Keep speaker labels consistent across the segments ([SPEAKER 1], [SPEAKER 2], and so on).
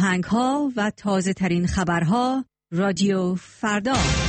[SPEAKER 1] آهنگ‌ها و تازه‌ترین خبرها رادیو فردا.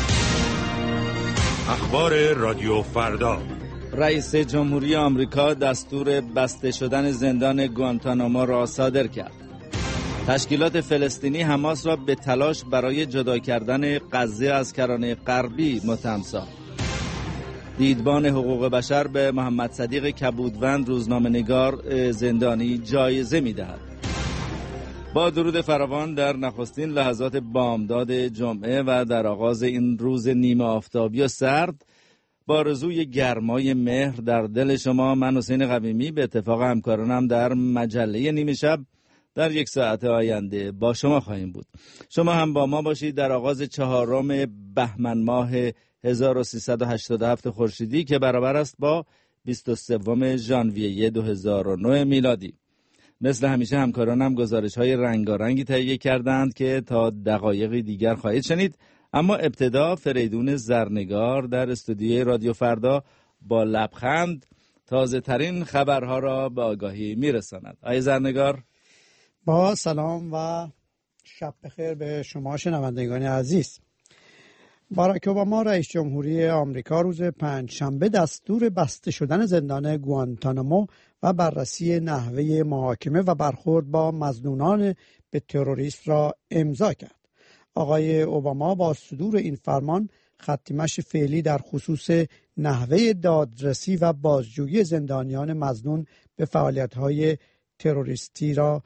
[SPEAKER 2] اخبار رادیو فردا.
[SPEAKER 3] رئیس جمهوری آمریکا دستور بسته شدن زندان گوانتانامو را صادر کرد. تشکیلات فلسطینی حماس را به تلاش برای جدا کردن غزه از کرانه غربی متهم ساخت. دیدبان حقوق بشر به محمد صدیق کبودوند روزنامه‌نگار زندانی جایزه می‌دهد. با درود فراوان در نخستین لحظات بامداد جمعه و در آغاز این روز نیمه آفتابی و سرد، با آرزوی گرمای مهر در دل شما، من حسین قویمی به اتفاق همکارانم در مجله نیمه شب در یک ساعت آینده با شما خواهیم بود. شما هم با ما باشید در آغاز 4 بهمن ماه 1387 خورشیدی که برابر است با 23 ژانویه 2009 میلادی. مثل همیشه همکارانم گزارش‌های رنگارنگی تهیه کردند که تا دقایقی دیگر خواهید شنید، اما ابتدا فریدون زرنگار در استودیوی رادیو فردا با لبخند تازه ترین خبرها را به آگاهی میرساند. آقای زرنگار،
[SPEAKER 4] با سلام و شب بخیر به شما شنوندگان عزیز. باراک اوباما رئیس جمهوری آمریکا روز پنجشنبه دستور بسته شدن زندان گوانتانامو و بررسی نحوه محاکمه و برخورد با مظنونان به تروریسم را امضا کرد. آقای اوباما با صدور این فرمان خطی‌مشی فعلی در خصوص نحوه دادرسی و بازجویی زندانیان مظنون به فعالیت‌های تروریستی را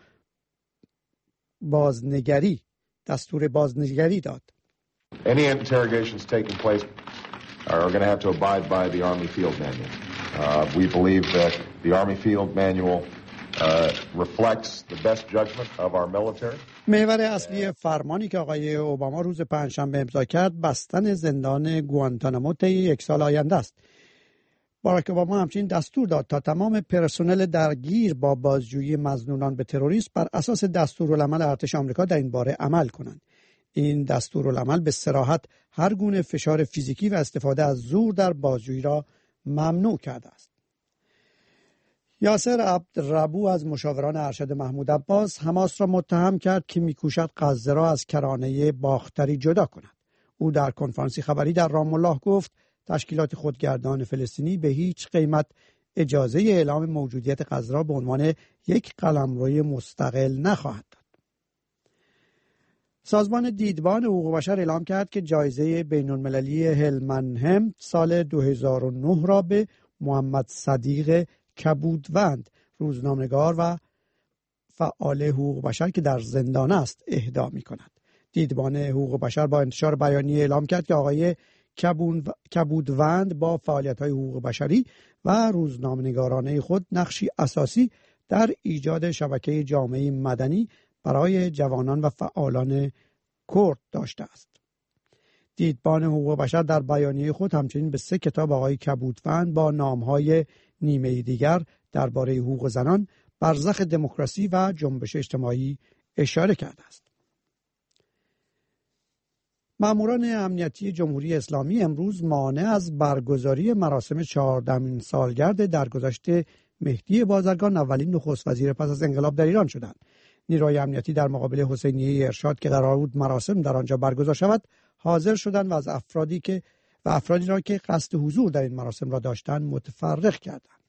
[SPEAKER 4] دستور بازنگری داد.
[SPEAKER 5] Any interrogations taking place are going to have to abide by the Army Field Manual. We believe that the Army Field Manual reflects the best judgment of our military.
[SPEAKER 4] محور اصلی فرمانی که آقای اوباما روز پنجشنبه امضا کرد بستن زندان گوانتانامو طی 1 سال آینده است. باراک اوباما همچنین دستور داد تا تمام پرسنل درگیر با بازجویی مظنونان به تروریسم بر اساس دستورالعمل ارتش آمریکا در این باره عمل کنند. این دستورالعمل به صراحت هر گونه فشار فیزیکی و استفاده از زور در بازجویی را ممنوع کرده است. یاسر عبدالربو از مشاوران ارشد محمود عباس حماس را متهم کرد که می‌کوشد غزه را از کرانه باختری جدا کند. او در کنفرانسی خبری در رام الله گفت تشکیلات خودگردان فلسطینی به هیچ قیمت اجازه اعلام موجودیت غزه را به عنوان یک قلمروی مستقل نخواهد داد. سازمان دیدبان حقوق بشر اعلام کرد که جایزه بین‌المللی هلمنهم سال 2009 را به محمد صدیق کبودوند روزنامه‌نگار و فعال حقوق بشر که در زندان است اهدا می‌کند. دیدبان حقوق بشر با انتشار بیانیه اعلام کرد که آقای کبودوند با فعالیت‌های حقوق بشری و روزنامه‌نگارانه خود نقشی اساسی در ایجاد شبکه جامعه مدنی برای جوانان و فعالان کرد داشته است. دیدبان حقوق بشر در بیانیه خود همچنین به 3 کتاب آقای کبودوند با نام‌های نیمه دیگر درباره حقوق زنان، برزخ دموکراسی و جنبش اجتماعی اشاره کرده است. ماموران امنیتی جمهوری اسلامی امروز مانع از برگزاری مراسم 14مین سالگرد درگذشت مهدی بازرگان، اولین نخست وزیر پس از انقلاب در ایران شدند. نیروهای امنیتی در مقابل حسینیه ارشاد که قرار بود مراسم در آنجا برگزار شود حاضر شدند و از افرادی را که قصد حضور در این مراسم را داشتند متفرق کردند.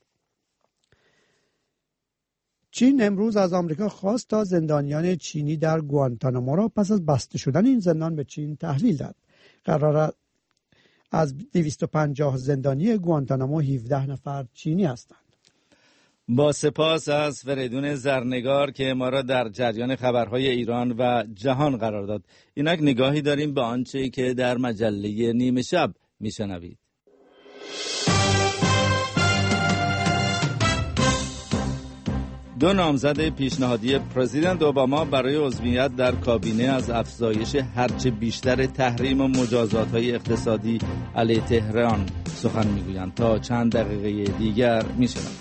[SPEAKER 4] چین امروز از آمریکا خواست تا زندانیان چینی در گوانتانامو را پس از بسته شدن این زندان به چین تحویل داد. قرار از 250 زندانی گوانتانامو 17 نفر چینی هستند.
[SPEAKER 3] با سپاس از فریدون زرنگار که ما را در جریان خبرهای ایران و جهان قرار داد. اینک نگاهی داریم به آنچه که در مجله نیمه شب میشنوید. دو نامزد پیشنهادی پرزیدنت اوباما برای عضویت در کابینه از افزایش هرچه بیشتر تحریم و مجازات‌های اقتصادی علیه تهران سخن میگویند. تا چند دقیقه دیگر میشنوید.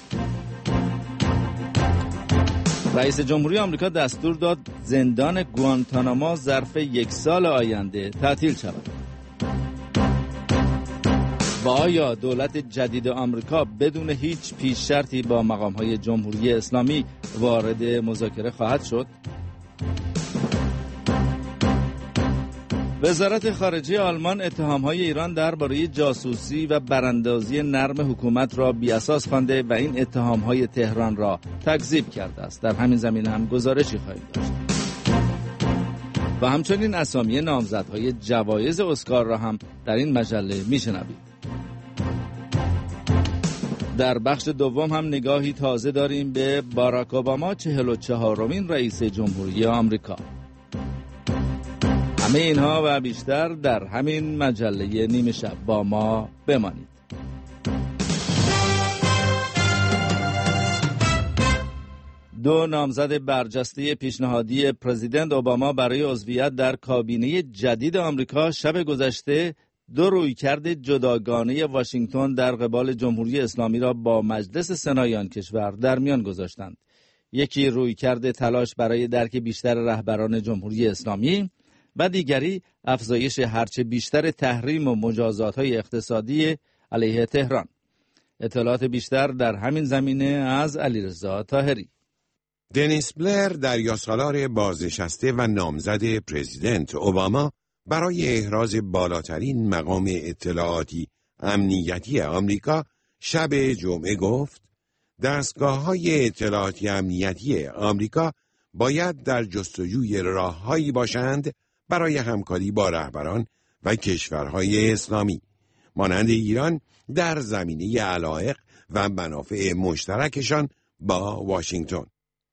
[SPEAKER 3] رئیس جمهوری آمریکا دستور داد زندان گوانتانامو ظرف 1 سال آینده تعطیل شود. و آیا دولت جدید آمریکا بدون هیچ پیش شرطی با مقام‌های جمهوری اسلامی وارد مذاکره خواهد شد؟ وزارت خارجه آلمان اتهام‌های ایران درباره جاسوسی و براندازی نرم حکومت را بی‌اساس خوانده و این اتهام‌های تهران را تکذیب کرده است. در همین زمینه هم گزارشی خواهیم داشت. و همچنین اسامی نامزدهای جوایز اسکار را هم در این مجله میشنوید. در بخش دوم هم نگاهی تازه داریم به باراک اوباما 44مین رئیس جمهوری آمریکا. همه اینها و بیشتر در همین مجله نیمه شب. با ما بمانید. دو نامزد برجسته پیشنهادی پرزیدنت اوباما برای عضویت در کابینه جدید آمریکا شب گذشته دو رویکرد جداگانه واشنگتن در قبال جمهوری اسلامی را با مجلس سنای آن کشور در میان گذاشتند. یکی رویکرد تلاش برای درک بیشتر رهبران جمهوری اسلامی و دیگری افزایش هرچه بیشتر تحریم و مجازات‌های اقتصادی علیه تهران. اطلاعات بیشتر در همین زمینه از علیرضا طاهری.
[SPEAKER 6] دنیس بلر دریاسالار بازنشسته و نامزد پرزیدنت اوباما برای احراز بالاترین مقام اطلاعاتی امنیتی آمریکا شب جمعه گفت دستگاه‌های اطلاعاتی امنیتی آمریکا باید در جستجوی راه‌هایی باشند برای همکاری با رهبران و کشورهای اسلامی مانند ایران در زمینه علایق و منافع مشترکشان با واشنگتن.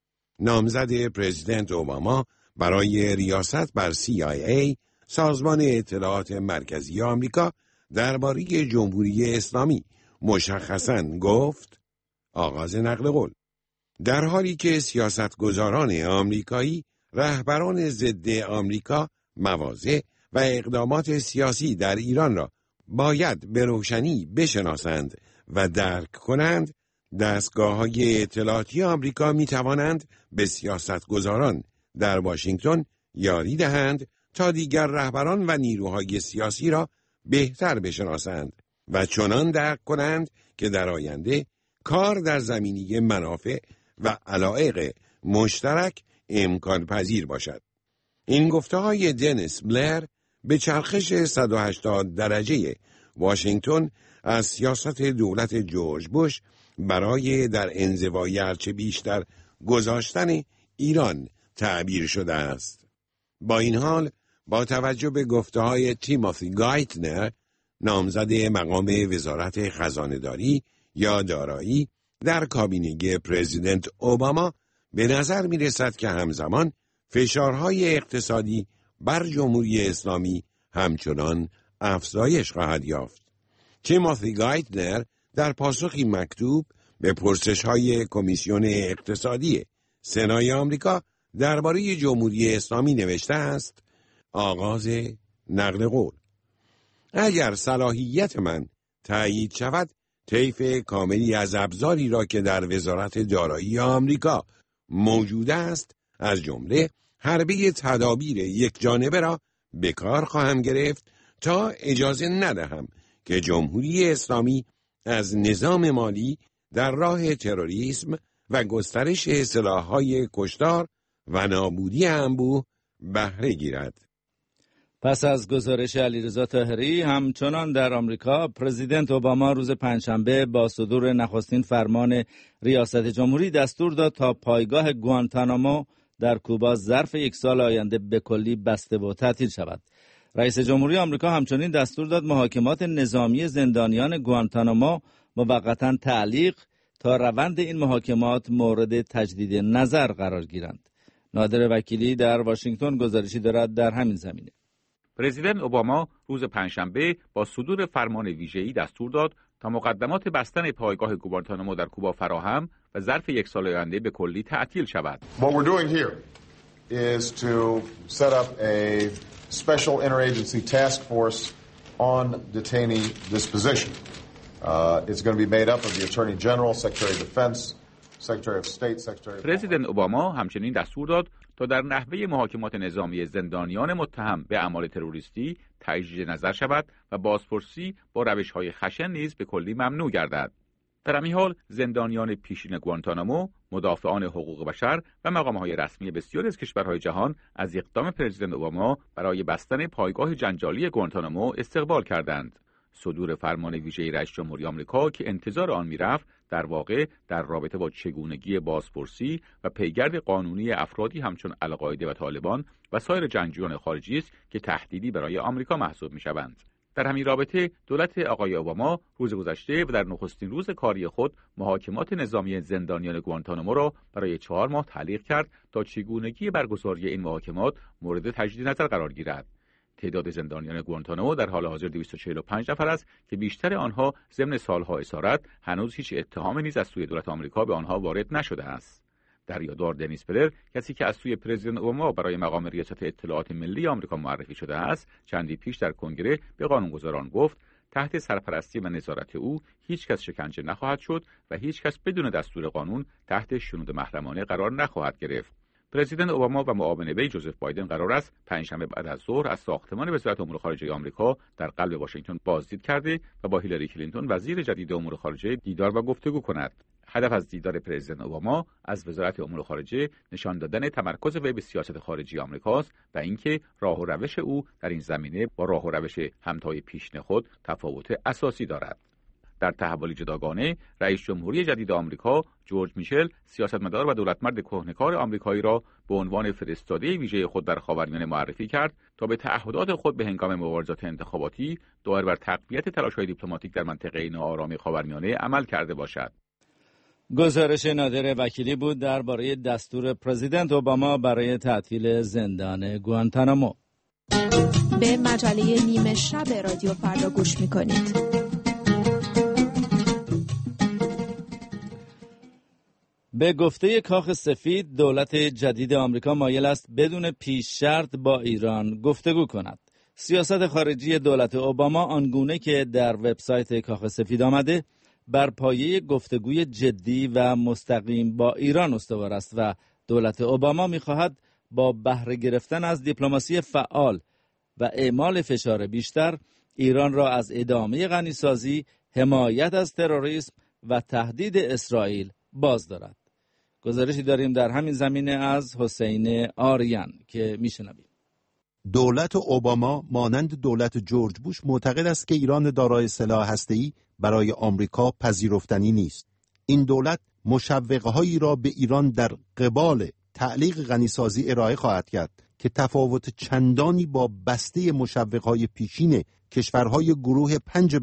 [SPEAKER 6] نامزد پرزیدنت اوباما برای ریاست بر CIA سازمان اطلاعات مرکزی آمریکا درباره جمهوری اسلامی مشخصاً گفت آغاز نقل قول در حالی که سیاستگزاران آمریکایی رهبران ضد آمریکا مواضع و اقدامات سیاسی در ایران را باید به روشنی بشناسند و درک کنند، دستگاه‌های اطلاعاتی آمریکا می توانند به سیاستگزاران در واشنگتن یاری دهند تا دیگر رهبران و نیروهای سیاسی را بهتر بشناسند و چنان درک کنند که در آینده کار در زمینه منافع و علایق مشترک امکان پذیر باشد. این گفته‌های دنیس بلر به چرخش 180 درجه واشنگتن از سیاست دولت جورج بوش برای در انزوای هرچه بیشتر گذاشتن ایران تعبیر شده است. با این حال با توجه به گفته‌های تیموتی گایتنر نامزد مقام وزارت خزانه‌داری یا دارایی در کابینه پرزیدنت اوباما به نظر می رسد که همزمان فشارهای اقتصادی بر جمهوری اسلامی همچنان افزایش خواهد یافت. تیموتی گایتنر در پاسخی مکتوب به پرسش‌های کمیسیون اقتصادی سنای آمریکا درباره جمهوری اسلامی نوشته است آغاز نقل قول اگر صلاحیت من تایید شود طیف کاملی از ابزاری را که در وزارت دارایی آمریکا موجود است از جمله حربه تدابیر یک جانبه را به کار خواهم گرفت تا اجازه ندهم که جمهوری اسلامی از نظام مالی در راه تروریسم و گسترش سلاح‌های کشتار و نابودی انبوه بهره گیرد.
[SPEAKER 3] پس از گزارش علیرضا طاهری، همچنان در آمریکا پرزیدنت اوباما روز پنجشنبه با صدور نخستین فرمان ریاست جمهوری دستور داد تا پایگاه گوانتانامو در کوبا ظرف یک سال آینده به کلی بسته و تعطیل شود. رئیس جمهوری آمریکا همچنین دستور داد محاکمات نظامی زندانیان گوانتانامو موقتا تعلیق تا روند این محاکمات مورد تجدید نظر قرار گیرند. نادر وکیلی در واشنگتن گزارشی دارد در همین زمینه.
[SPEAKER 7] پرزیدنت اوباما روز پنجشنبه با صدور فرمان ویژه‌ای دستور داد تا مقدمات بستن پایگاه گوانتانامو در کوبا فراهم و ظرف یک سال آینده به کلی تعطیل شود.
[SPEAKER 5] What we're doing here is to set up a special interagency task force on detainee disposition. It's going to be made up of the Attorney General, Secretary of Defense, Secretary of State, Secretary of...
[SPEAKER 7] پرزیدنت اوباما همچنین دستور داد تا در نحوه محاکمات نظامی زندانیان متهم به اعمال تروریستی تجدید نظر شود و بازپرسی با روش‌های خشن نیز به کلی ممنوع گردد. در همین حال زندانیان پیشین گوانتانامو، مدافعان حقوق بشر و مقام‌های رسمی بسیاری از کشورهای جهان از اقدام پرزیدنت اوباما برای بستن پایگاه جنجالی گوانتانامو استقبال کردند. صدور فرمان ویژه رئیس جمهوری آمریکا که انتظار آن میرفت در واقع در رابطه با چگونگی بازپرسی و پیگرد قانونی افرادی همچون القاعده و طالبان و سایر جنگجویان خارجی است که تهدیدی برای آمریکا محسوب می‌شوند. در همین رابطه دولت آقای اوباما روز گذشته و در نخستین روز کاری خود محاکمات نظامی زندانیان گوانتانامو را برای 4 ماه تعلیق کرد تا چگونگی برگزاری این محاکمات مورد تجدید نظر قرار گیرد. تعداد زندانیان گوانتانامو در حال حاضر 245 نفر است که بیشتر آنها ضمن سالها اسارت هنوز هیچ اتهامی نیز از سوی دولت آمریکا به آنها وارد نشده است. دریادار دنیس پلر، کسی که از سوی پرزیدنت اوباما برای مقام ریاست اطلاعات ملی آمریکا معرفی شده است، چندی پیش در کنگره به قانونگذاران گفت تحت سرپرستی و نظارت او هیچ کس شکنجه نخواهد شد و هیچ کس بدون دستور قانون تحت شنود محرمانه قرار نخواهد گرفت. پرزیدنت اوباما و معاون وی جوزف بایدن قرار است پنجشنبه بعد از ظهر از ساختمان وزارت امور خارجه آمریکا در قلب واشنگتن بازدید کرده و با هیلاری کلینتون وزیر جدید امور خارجه دیدار و گفتگو کند. هدف از دیدار پرزیدنت اوباما از وزارت امور خارجه نشان دادن تمرکز وی به سیاست خارجی آمریکاست و اینکه راه و روش او در این زمینه با راه و روش همتای پیشین خود تفاوت اساسی دارد. در تحولی جداگانه، رئیس جمهوری جدید آمریکا جورج میشل سیاستمدار و دولتمرد کهنه‌کار آمریکایی را به عنوان فرستاده ویژه خود در خاورمیانه معرفی کرد تا به تعهدات خود به هنگام مبارزات انتخاباتی دایر بر تقویت تلاش‌های دیپلماتیک در منطقه ناآرام خاورمیانه عمل کرده باشد.
[SPEAKER 3] گزارش نادر وکیلی بود درباره دستور پرزیدنت اوباما برای تعطیل زندان گوانتانامو.
[SPEAKER 8] به مجله نیمه شب رادیو فردا گوش می‌کنید.
[SPEAKER 3] به گفته کاخ سفید، دولت جدید آمریکا مایل است بدون پیش شرط با ایران گفتگو کند. سیاست خارجی دولت اوباما آنگونه که در وبسایت کاخ سفید آمده، بر پایه گفتگوی جدی و مستقیم با ایران استوار است و دولت اوباما می‌خواهد با بهره گرفتن از دیپلماسی فعال و اعمال فشار بیشتر ایران را از ادامه غنیسازی، حمایت از تروریسم و تهدید اسرائیل باز دارد. گزارشی داریم در همین زمینه از حسین آریان که میشنویم.
[SPEAKER 9] دولت اوباما مانند دولت جورج بوش معتقد است که ایران دارای سلاح هسته‌ای برای آمریکا پذیرفتنی نیست. این دولت مشوقه‌هایی را به ایران در قبال تعلیق غنیسازی ارائه خواهد کرد که تفاوت چندانی با بسته مشوقه‌های پیشین کشورهای گروه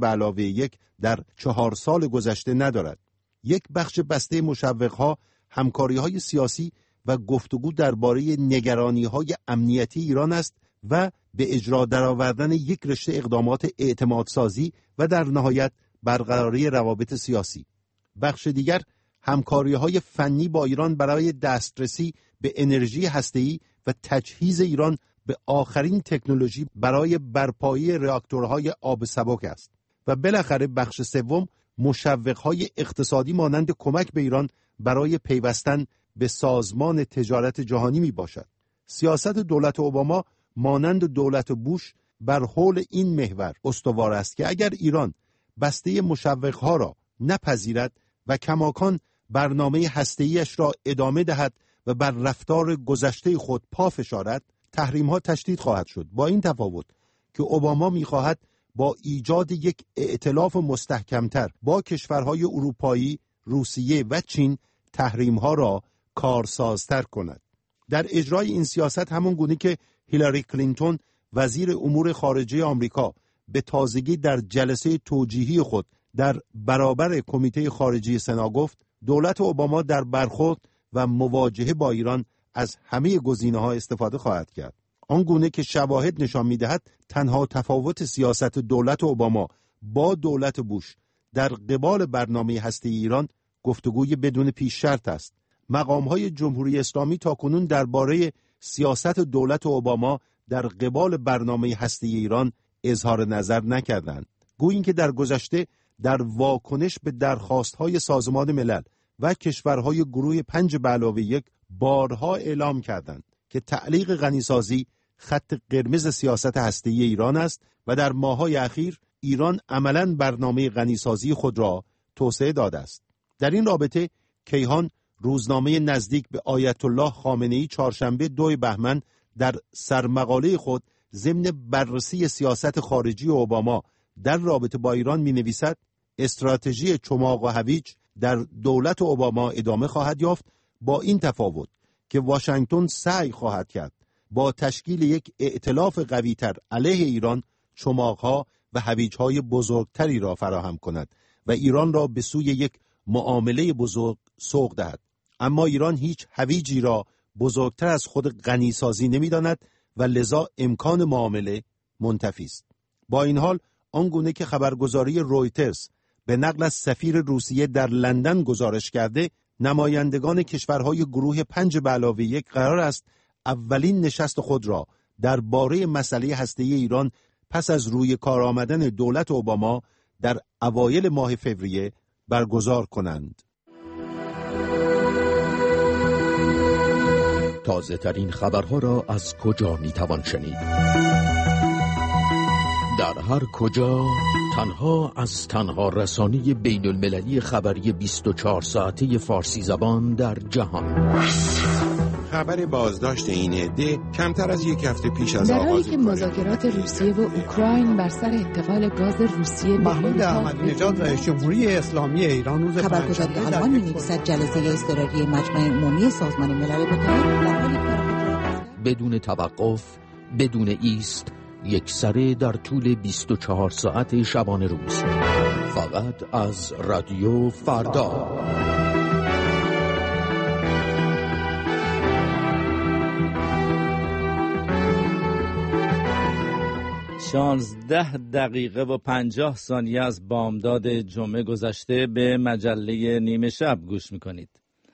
[SPEAKER 9] 5+1 در 4 سال گذشته ندارد. یک بخش بسته مشوقها همکاری‌های سیاسی و گفتگو درباره نگرانی‌های امنیتی ایران است و به اجرا درآوردن یک رشته اقدامات اعتمادسازی و در نهایت برقراری روابط سیاسی. بخش دیگر همکاری‌های فنی با ایران برای دسترسی به انرژی هسته‌ای و تجهیز ایران به آخرین تکنولوژی برای برپایی راکتورهای آب سبک است. و بالاخره بخش سوم مشوقهای اقتصادی مانند کمک به ایران برای پیوستن به سازمان تجارت جهانی می باشد. سیاست دولت اوباما مانند دولت بوش بر حول این محور استوار است که اگر ایران بسته مشوقها را نپذیرد و کماکان برنامه هسته‌ایش را ادامه دهد و بر رفتار گذشته خود پا فشارد، تحریم‌ها تشدید خواهد شد. با این تفاوت که اوباما می‌خواهد با ایجاد یک ائتلاف مستحکمتر با کشورهای اروپایی، روسیه و چین تحریم‌ها را کارسازتر کند. در اجرای این سیاست همون گونه که هیلاری کلینتون وزیر امور خارجه آمریکا به تازگی در جلسه توجیهی خود در برابر کمیته خارجی سنا گفت، دولت اوباما در برخورد و مواجهه با ایران از همه گزینه‌ها استفاده خواهد کرد. آنگونه که شواهد نشان می‌دهد تنها تفاوت سیاست دولت اوباما با دولت بوش در قبال برنامه هسته‌ای ایران گفتگوی بدون پیش شرط است. مقام‌های جمهوری اسلامی تاکنون درباره سیاست دولت اوباما در قبال برنامه هسته‌ای ایران اظهار نظر نکردند. گویی که در گذشته در واکنش به درخواست‌های سازمان ملل و کشورهای گروه 5+1 بارها اعلام کردند که تعلیق غنیسازی خط قرمز سیاست هسته‌ای ایران است و در ماه‌های اخیر ایران عملاً برنامه غنیسازی خود را توسعه داده است. در این رابطه کیهان روزنامه نزدیک به آیت الله خامنه‌ای چهارشنبه 2 بهمن در سرمقاله خود ضمن بررسی سیاست خارجی اوباما در رابطه با ایران می‌نویسد استراتژی چماق و هویج در دولت اوباما ادامه خواهد یافت، با این تفاوت که واشنگتن سعی خواهد کرد با تشکیل یک ائتلاف قوی‌تر علیه ایران چماق‌ها و هویج‌های بزرگتری را فراهم کند و ایران را به سوی یک معامله بزرگ سوق دهد. اما ایران هیچ هویجی را بزرگتر از خود غنی‌سازی نمی‌داند و لذا امکان معامله منتفی است. با این حال آنگونه که خبرگزاری رویترز به نقل از سفیر روسیه در لندن گزارش کرده، نمایندگان کشورهای گروه 5+1 قرار است اولین نشست خود را درباره مسئله هسته‌ای ایران پس از روی کار آمدن دولت اوباما در اوایل ماه فوریه برگزار کنند.
[SPEAKER 10] تازه ترین خبرها را از کجا می توان شنید؟ در هر کجا، تنها رسانه بین المللی خبری 24 ساعته فارسی زبان در جهان.
[SPEAKER 6] خبر بازداشت این عده کمتر از یک هفته پیش از
[SPEAKER 11] در
[SPEAKER 6] آغاز
[SPEAKER 11] حالی که مذاکرات روسیه و اوکراین بر سر انتقال گاز روسیه
[SPEAKER 4] محمود احمدی نژاد رئیس جمهوری اسلامی ایران روز
[SPEAKER 12] خبرگزاری آلمان می‌نویسد جلسه اضطراری مجمع عمومی سازمان ملل متحد در حالی
[SPEAKER 10] بدون توقف، بدون ایست، یکسره در طول 24 ساعت شبانه روز، فقط از رادیو فردا.
[SPEAKER 3] 16 دقیقه و 50 ثانیه از بامداد جمعه گذشته به مجله نیمه شب گوش میکنید.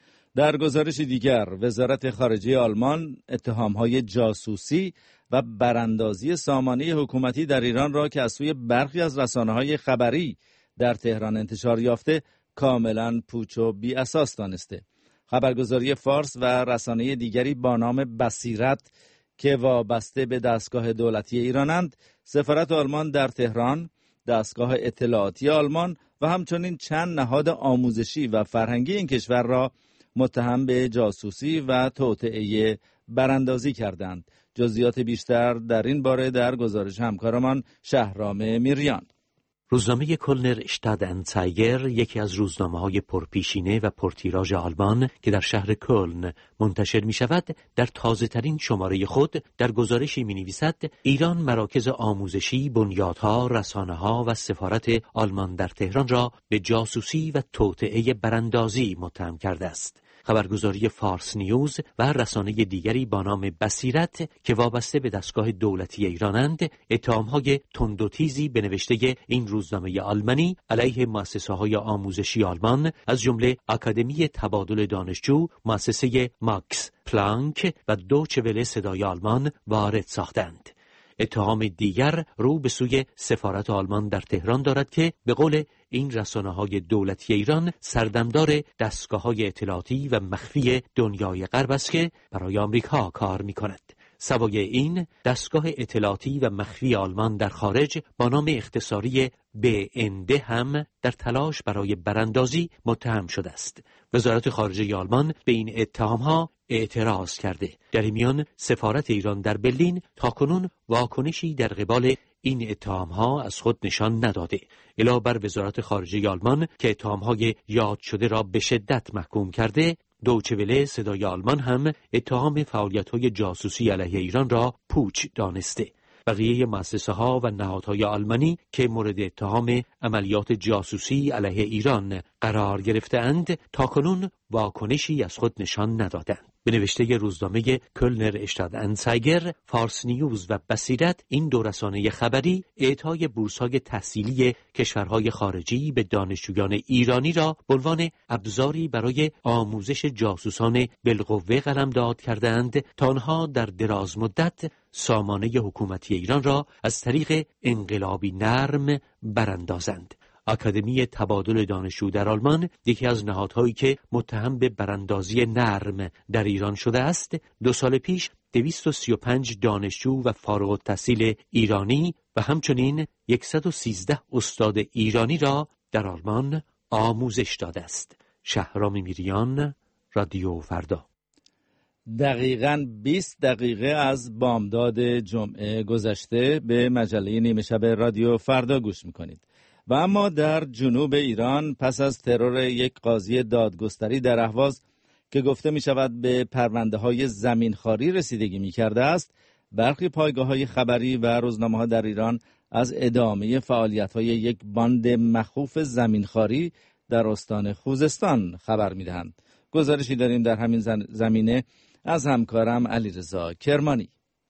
[SPEAKER 3] در گزارش دیگر، وزارت خارجه آلمان اتهام‌های جاسوسی و براندازی سامانه حکومتی در ایران را که از سوی برخی از رسانه‌های خبری در تهران انتشار یافته کاملا پوچ و بی اساس دانسته. خبرگزاری فارس و رسانه دیگری با نام بصیرت که وابسته به دستگاه دولتی ایرانند، سفارت آلمان در تهران، دستگاه اطلاعاتی آلمان و همچنین چند نهاد آموزشی و فرهنگی این کشور را متهم به جاسوسی و توطئه براندازی کردند. جزئیات بیشتر در این باره در گزارش همکارمان شهرام میریان.
[SPEAKER 13] روزنامه کلنر اشتادانزایگر، یکی از روزنامه‌های پرپیشینه و پرتیراژ آلمان که در شهر کلن منتشر می‌شود، در تازه‌ترین شماره خود در گزارشی می‌نویسد ایران مراکز آموزشی، بنیادها، رسانه‌ها و سفارت آلمان در تهران را به جاسوسی و توطئه براندازی متهم کرده است. خبرگزاری فارس نیوز و رسانه دیگری با نام بصیرت که وابسته به دستگاه دولتی ایرانند، اتهام‌های تند و تیزی به نوشته این روزنامه آلمانی علیه مؤسسه‌های آموزشی آلمان از جمله آکادمی تبادل دانشجو، مؤسسه ماکس پلانک و دوچه وله صدای آلمان وارد ساختند. اتهام دیگر رو به سوی سفارت آلمان در تهران دارد که به قول این رسانه‌های دولتی ایران سردمدار دستگاه‌های اطلاعاتی و مخفی دنیای غرب است که برای آمریکا کار می‌کند. سوای این، دستگاه اطلاعاتی و مخفی آلمان در خارج با نام اختصاری BND هم در تلاش برای براندازی متهم شده است. وزارت خارجه آلمان به این اتهام‌ها اعتراض کرده. در این میان سفارت ایران در برلین تاکنون واکنشی در قبال این اتهام‌ها از خود نشان نداده. علاوه بر وزارت خارجه آلمان که اتهام‌های یاد شده را به شدت محکوم کرده، دوچه وله صدای آلمان هم اتهام فعالیت‌های جاسوسی علیه ایران را پوچ دانسته. بقیه مؤسسه‌ها و نهادهای آلمانی که مورد اتهام عملیات جاسوسی علیه ایران قرار گرفته‌اند تاکنون واکنشی از خود نشان ندادند. به نوشته روزنامه کلنر اشتادانزایگر، فارس نیوز و بصیرت، این دو رسانه خبری اعطای بورس‌های تحصیلی کشورهای خارجی به دانشجویان ایرانی را به عنوان ابزاری برای آموزش جاسوسان بالقوه قلمداد کردند تا آنها در دراز مدت سامانه حکومتی ایران را از طریق انقلابی نرم براندازند. آکادمی تبادل دانشجو در آلمان، یکی از نهادهایی که متهم به براندازی نرم در ایران شده است، 2 سال پیش 235 دانشجو و فارغ التحصیل ایرانی و همچنین 113 استاد ایرانی را در آلمان آموزش داده است. شهرام میریان، رادیو فردا.
[SPEAKER 3] دقیقاً 20 دقیقه از بامداد جمعه گذشته به مجله نیمه شب رادیو فردا گوش میکنید. و اما در جنوب ایران پس از ترور یک قاضی دادگستری در اهواز که گفته می شود به پرونده های زمینخواری رسیدگی می کرده است، برخی پایگاه های خبری و روزنامه ها در ایران از ادامه فعالیت های یک باند مخوف زمینخواری در استان خوزستان خبر می دهند. گزارشی داریم در همین زمینه از همکارم علیرضا کرمانی.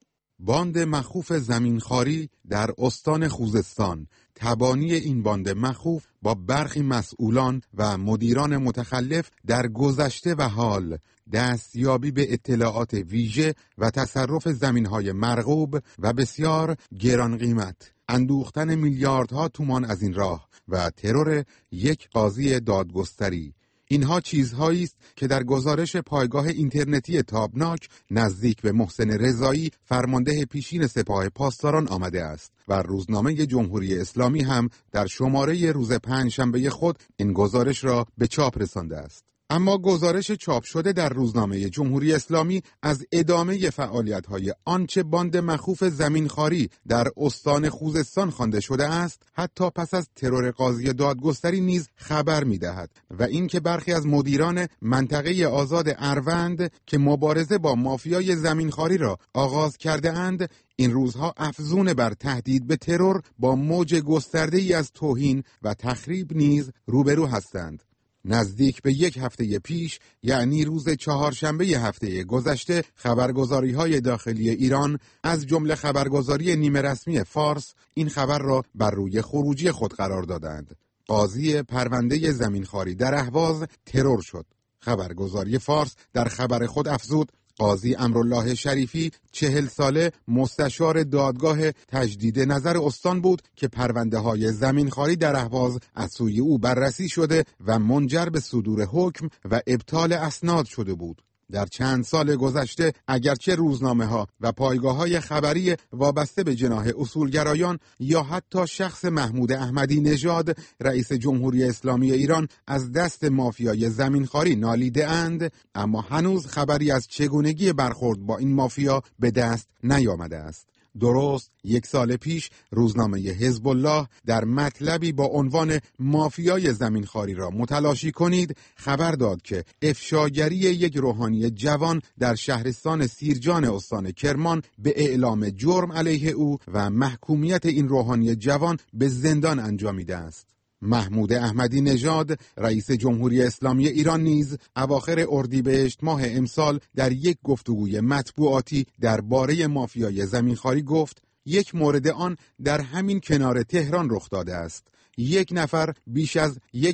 [SPEAKER 14] باند مخوف زمینخواری در استان خوزستان، تبانی این باند مخوف با برخی مسئولان و مدیران متخلف در گذشته و حال دستیابی به اطلاعات ویژه و تصرف زمینهای مرغوب و بسیار گران قیمت، اندوختن میلیاردها تومان از این راه و ترور یک قاضی دادگستری، اینها چیزهایی است که در گزارش پایگاه اینترنتی تابناک نزدیک به محسن رضایی فرمانده پیشین سپاه پاسداران آمده است و روزنامه جمهوری اسلامی هم در شماره روز پنجشنبه خود این گزارش را به چاپ رسانده است. اما گزارش چاپ شده در روزنامه جمهوری اسلامی از ادامه فعالیت‌های آنچه باند مخوف زمینخواری در استان خوزستان خوانده شده است، حتی پس از ترور قاضی دادگستری نیز خبر می‌دهد و اینکه برخی از مدیران منطقه آزاد اروند که مبارزه با مافیای زمینخواری را آغاز کرده اند، این روزها افزون بر تهدید به ترور با موج گسترده‌ای از توهین و تخریب نیز روبرو هستند. نزدیک به یک هفته پیش، یعنی روز چهارشنبه هفته گذشته، خبرگزاری‌های داخلی ایران از جمله خبرگزاری نیمه رسمی فارس این خبر را بر روی خروجی خود قرار دادند. قاضی پرونده زمینخواری در اهواز ترور شد. خبرگزاری فارس در خبر خود افزود قاضی امرالله شریفی 40 ساله مستشار دادگاه تجدید نظر استان بود که پرونده های زمینخواری در اهواز از سوی او بررسی شده و منجر به صدور حکم و ابطال اسناد شده بود. در چند سال گذشته اگرچه روزنامه ها و پایگاه های خبری وابسته به جناح اصولگرایان یا حتی شخص محمود احمدی نژاد رئیس جمهوری اسلامی ایران از دست مافیای زمینخواری نالیده اند، اما هنوز خبری از چگونگی برخورد با این مافیا به دست نیامده است. درست یک سال پیش روزنامه حزب الله در مطلبی با عنوان مافیای زمینخواری را متلاشی کنید خبر داد که افشاگری یک روحانی جوان در شهرستان سیرجان استان کرمان به اعلام جرم علیه او و محکومیت این روحانی جوان به زندان انجامیده است. محمود احمدی نژاد رئیس جمهوری اسلامی ایران نیز اواخر اردیبهشت ماه امسال در یک گفتگوی مطبوعاتی درباره مافیای زمینخواری گفت یک مورد آن در همین کنار تهران رخ داده است. یک نفر بیش از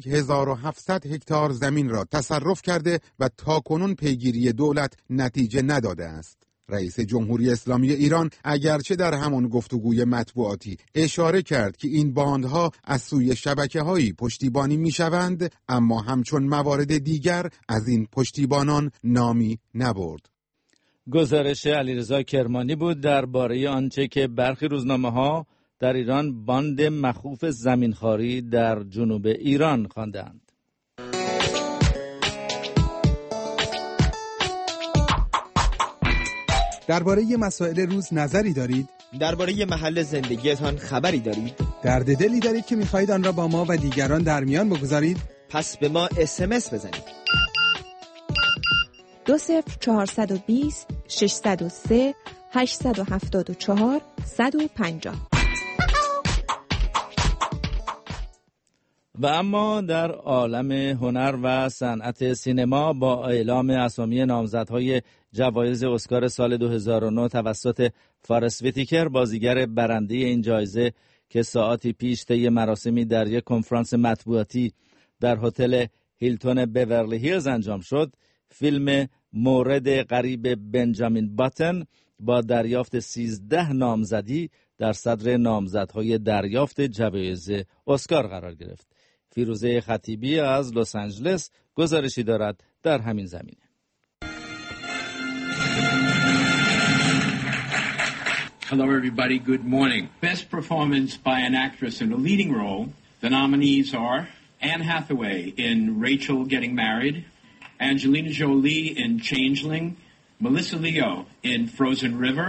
[SPEAKER 14] 1700 هکتار زمین را تصرف کرده و تاکنون پیگیری دولت نتیجه نداده است. رئیس جمهوری اسلامی ایران اگرچه در همان گفتگوی مطبوعاتی اشاره کرد که این باندها از سوی شبکه‌هایی پشتیبانی می‌شوند، اما همچون موارد دیگر از این پشتیبانان نامی نبرد.
[SPEAKER 3] گزارش علیرضا کرمانی بود درباره آنچه که برخی روزنامه‌ها در ایران باند مخوف زمینخواری در جنوب ایران خواندند.
[SPEAKER 15] درباره مسائل روز نظری دارید؟
[SPEAKER 16] درباره محل زندگیتان خبری دارید؟
[SPEAKER 15] درد دلی دارید که می‌خواهید آن را با ما و دیگران در میان بگذارید؟
[SPEAKER 16] پس به ما SMS بزنید.
[SPEAKER 8] 20420 603 874 150.
[SPEAKER 3] و اما در عالم هنر و صنعت سینما با اعلام اسامی نامزدهای جوایز اسکار سال 2009 توسط فارست ویتیکر، بازیگر برنده این جایزه که ساعتی پیش طی مراسمی در یک کنفرانس مطبوعاتی در هتل هیلتون بیورلی هیلز انجام شد، فیلم مورد غریب بنجامین باتن با دریافت 13 نامزدی در صدر نامزدهای دریافت جوایز اسکار قرار گرفت. فیروزه خطیبی از لس آنجلس گزارشی دارد در همین زمینه.
[SPEAKER 17] Hello everybody, good morning. Best performance by an actress in a leading role. The nominees are Anne Hathaway in Rachel Getting Married, Angelina Jolie in Changeling, Melissa Leo in Frozen River,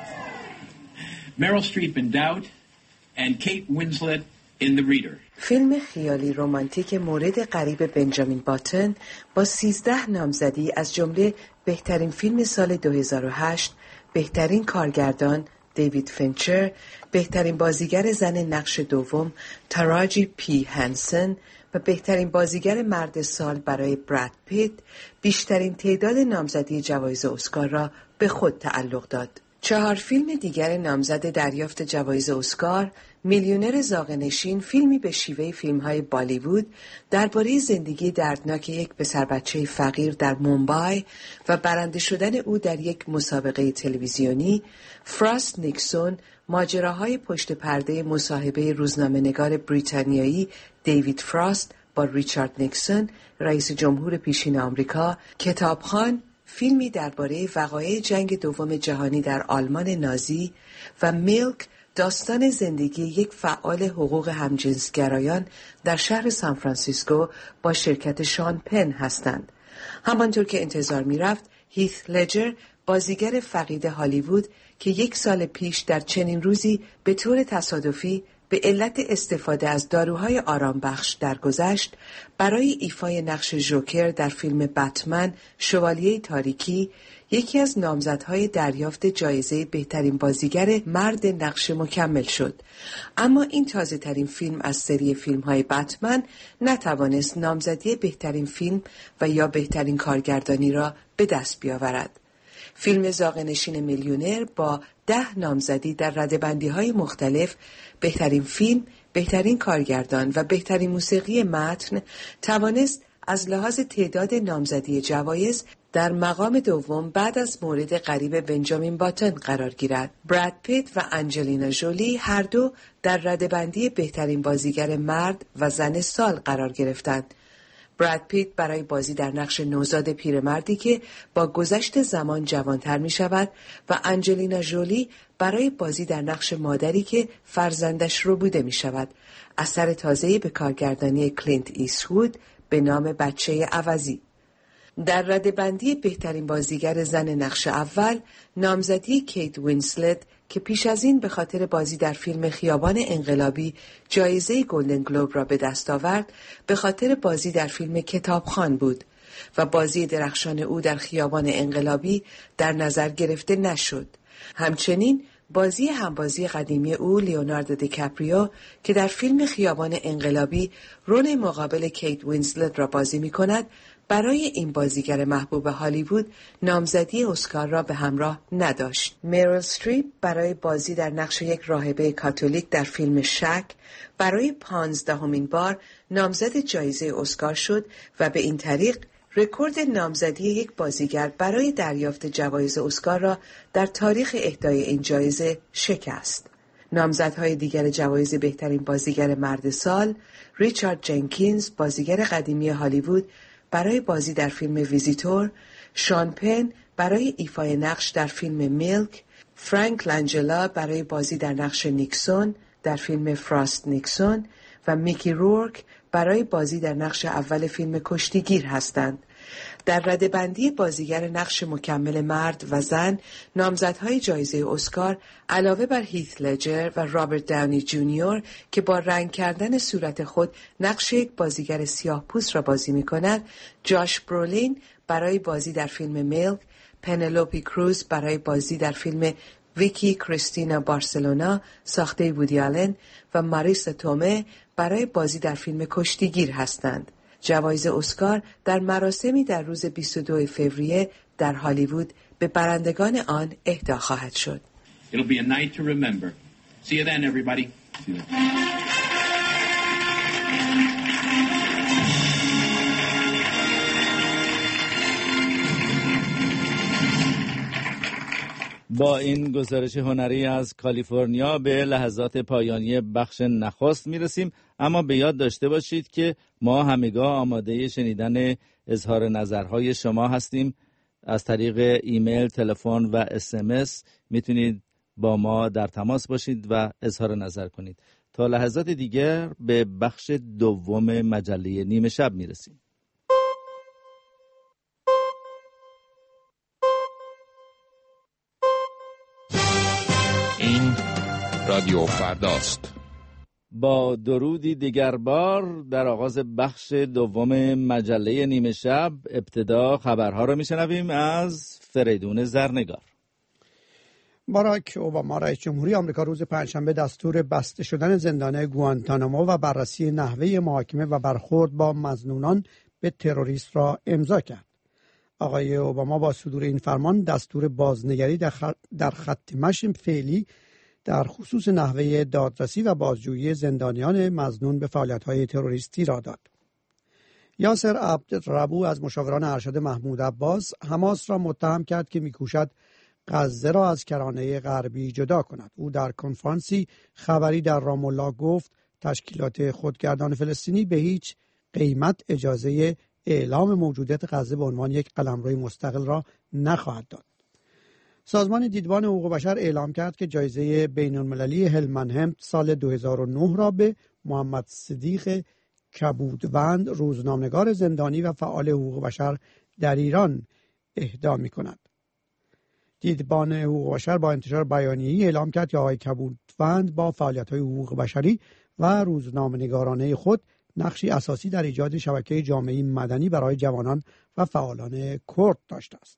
[SPEAKER 17] Meryl Streep in Doubt, and Kate Winslet in The Reader.
[SPEAKER 18] فیلم خیالی رمانتیک مورد قریب بنجامین باتن با 13 نامزدی از جمله بهترین فیلم سال 2008، بهترین کارگردان دیوید فینچر، بهترین بازیگر زن نقش دوم تاراجی پی هنسن و بهترین بازیگر مرد سال برای براد پیت بیشترین تعداد نامزدی جوایز اسکار را به خود تعلق داد. 4 فیلم دیگر نامزد دریافت جوایز اسکار: میلیونر زاغه‌نشین، فیلمی به شیوه فیلم‌های بالیوود درباره زندگی دردناک یک پسر بچه فقیر در مومبای و برنده شدن او در یک مسابقه تلویزیونی، فراست نیکسون، ماجراهای پشت پرده مصاحبه روزنامه‌نگار بریتانیایی دیوید فراست با ریچارد نیکسون، رئیس جمهور پیشین آمریکا، کتابخوان، فیلمی درباره وقایع جنگ دوم جهانی در آلمان نازی و میلک، داستان زندگی یک فعال حقوق همجنسگرایان در شهر سانفرانسیسکو با شرکت شان پن هستند. همانطور که انتظار می‌رفت، هیث لجر، بازیگر فقید هالیوود که 1 سال پیش در چنین روزی به طور تصادفی به علت استفاده از داروهای آرامبخش درگذشت، برای ایفای نقش جوکر در فیلم بتمن شوالیه تاریکی، یکی از نامزدهای دریافت جایزه بهترین بازیگر مرد نقش مکمل شد. اما این تازه ترین فیلم از سری فیلم‌های بتمن نتوانست نامزدی بهترین فیلم و یا بهترین کارگردانی را به دست بیاورد. فیلم زاغه‌نشین میلیونر با 10 نامزدی در رده‌بندی‌های مختلف، بهترین فیلم، بهترین کارگردان و بهترین موسیقی متن، توانست از لحاظ تعداد نامزدی جوایز در مقام دوم بعد از مورد قریب بنجامین باتن قرار گیرد. براد پیت و انجلینا جولی هر دو در رده‌بندی بهترین بازیگر مرد و زن سال قرار گرفتند. براد پیت برای بازی در نقش نوزاد پیرمردی که با گذشت زمان جوانتر می شود و انجلینا جولی برای بازی در نقش مادری که فرزندش رو بوده می شود. اثر تازه‌ای به کارگردانی کلینت ایستوود به نام بچه عوضی. در رده‌بندی بهترین بازیگر زن نقش اول، نامزدی کیت وینسلت که پیش از این به خاطر بازی در فیلم خیابان انقلابی جایزه گلدن گلوب را به دست آورد، به خاطر بازی در فیلم کتابخوان بود و بازی درخشان او در خیابان انقلابی در نظر گرفته نشد. همچنین بازی همبازی قدیمی او لیوناردو دیکاپریو که در فیلم خیابان انقلابی رول مقابل کیت وینسلت را بازی می کند، برای این بازیگر محبوب هالیوود نامزدی اسکار را به همراه نداشت. میریل استریپ برای بازی در نقش یک راهبه کاتولیک در فیلم شک برای 15مین بار نامزد جایزه اسکار شد و به این طریق رکورد نامزدی یک بازیگر برای دریافت جوایز اسکار را در تاریخ اهدای این جایزه شکست. نامزدهای دیگر جوایز بهترین بازیگر مرد سال: ریچارد جنکینز، بازیگر قدیمی هالیوود، برای بازی در فیلم ویزیتور، شان پن برای ایفای نقش در فیلم میلک، فرانک لانجلا برای بازی در نقش نیکسون در فیلم فراست نیکسون و میکی رورک برای بازی در نقش اول فیلم کشتیگیر هستند. در رده‌بندی بازیگر نقش مکمل مرد و زن، نامزدهای جایزه اسکار علاوه بر هیث لجر و رابرت داونی جونیور که با رنگ کردن صورت خود نقش یک بازیگر سیاه‌پوست را بازی می‌کند، جاش برولین برای بازی در فیلم میلک، پنلوپی کروز برای بازی در فیلم ویکی کریستینا بارسلونا ساخته وودی آلن و ماریسا تومه برای بازی در فیلم کشتیگیر هستند. جوایز اسکار در مراسمی در روز 22 فوریه در هالیوود به برندگان آن اهدا خواهد شد.
[SPEAKER 17] It'll be a night to remember. See you then, everybody. See you then.
[SPEAKER 3] با این گزارش هنری از کالیفرنیا به لحظات پایانی بخش نخست میرسیم، اما به یاد داشته باشید که ما همگاه آماده شنیدن اظهار نظرهای شما هستیم. از طریق ایمیل، تلفن و SMS میتونید با ما در تماس باشید و اظهار نظر کنید. تا لحظات دیگر به بخش دوم مجله نیمه شب میرسیم.
[SPEAKER 10] این رادیو فرداست.
[SPEAKER 3] با درودی دیگر بار در آغاز بخش دوم مجله نیمه شب ابتدا خبرها رو میشنویم از فریدون زرنگار.
[SPEAKER 4] باراک اوباما رئیس جمهوری آمریکا روز پنجشنبه دستور بسته شدن زندان گوانتانامو و بررسی نحوه محاکمه و برخورد با مظنونان به تروریست را امضا کرد. آقای اوباما با صدور این فرمان دستور بازنگری در خط مشی فعلی در خصوص نحوه دادرسی و بازجویی زندانیان مظنون به فعالیت‌های تروریستی را داد. یاسر عبدالربو از مشاوران ارشد محمود عباس حماس را متهم کرد که می‌کوشد غزه را از کرانه غربی جدا کند. او در کنفرانسی خبری در رام الله گفت تشکیلات خودگردان فلسطینی به هیچ قیمت اجازه اعلام موجودیت غزه به عنوان یک قلمروی مستقل را نخواهد داد. سازمان دیدبان حقوق بشر اعلام کرد که جایزه بین‌المللی هلمنهم سال 2009 را به محمد صدیق کبودوند، روزنامه‌نگار زندانی و فعال حقوق بشر در ایران اهدا می‌کند. دیدبان حقوق بشر با انتشار بیانیه‌ای اعلام کرد که آقای کبودوند با فعالیت‌های حقوق بشری و روزنامه‌نگارانه خود نقشی اساسی در ایجاد شبکه جامعه مدنی برای جوانان و فعالان کرد داشته است.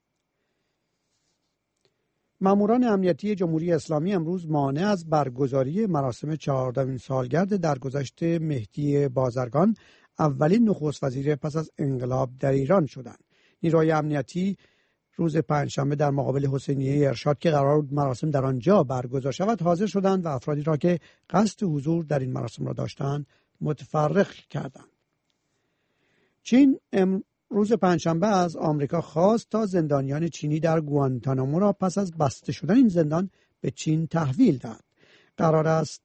[SPEAKER 4] ماموران امنیتی جمهوری اسلامی امروز مانع از برگزاری مراسم 14مین سالگرد درگذشت مهدی بازرگان، اولین نخست وزیر پس از انقلاب در ایران شدند. نیروهای امنیتی روز پنجشنبه در مقابل حسینیه ارشاد که قرار بود مراسم در آنجا برگزار شود حاضر شدند و افرادی را که قصد حضور در این مراسم را داشتند متفرق کردند. چین روز پنجشنبه از آمریکا خواست تا زندانیان چینی در گوانتانامو را پس از بسته شدن این زندان به چین تحویل دهد. قرار است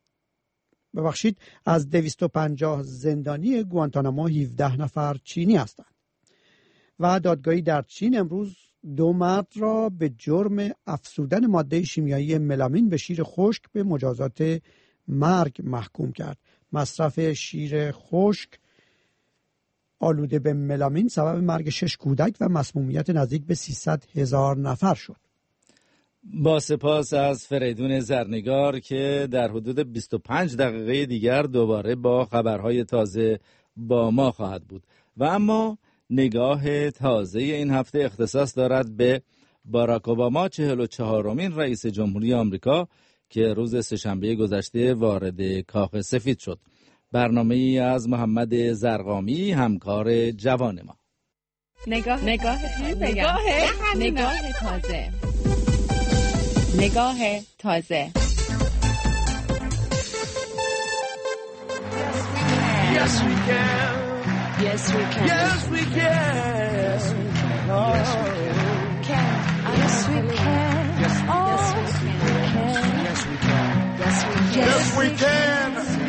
[SPEAKER 4] از 250 زندانی گوانتانامو 17 نفر چینی هستند. و دادگاهی در چین امروز 2 مرد را به جرم افزودن ماده شیمیایی ملامین به شیر خشک به مجازات مرگ محکوم کرد. مصرف شیر خشک آلوده به ملامین سبب مرگ 6 کودک و مسمومیت نزدیک به 300,000 نفر شد.
[SPEAKER 3] با سپاس از فریدون زرنگار که در حدود 25 دقیقه دیگر دوباره با خبرهای تازه با ما خواهد بود. و اما نگاه تازه این هفته اختصاص دارد به باراک اوباما، 44مین رئیس جمهوری آمریکا که روز سه‌شنبه گذشته وارد کاخ سفید شد. برنامه‌ای از محمد زرقامی، همکار جوان ما.
[SPEAKER 11] نگاه تازه.
[SPEAKER 19] Yes we can.
[SPEAKER 11] Yes we can.
[SPEAKER 19] Yes we can.
[SPEAKER 11] Yes we can. Yes we can.
[SPEAKER 19] Yes we can.
[SPEAKER 11] Yes we can.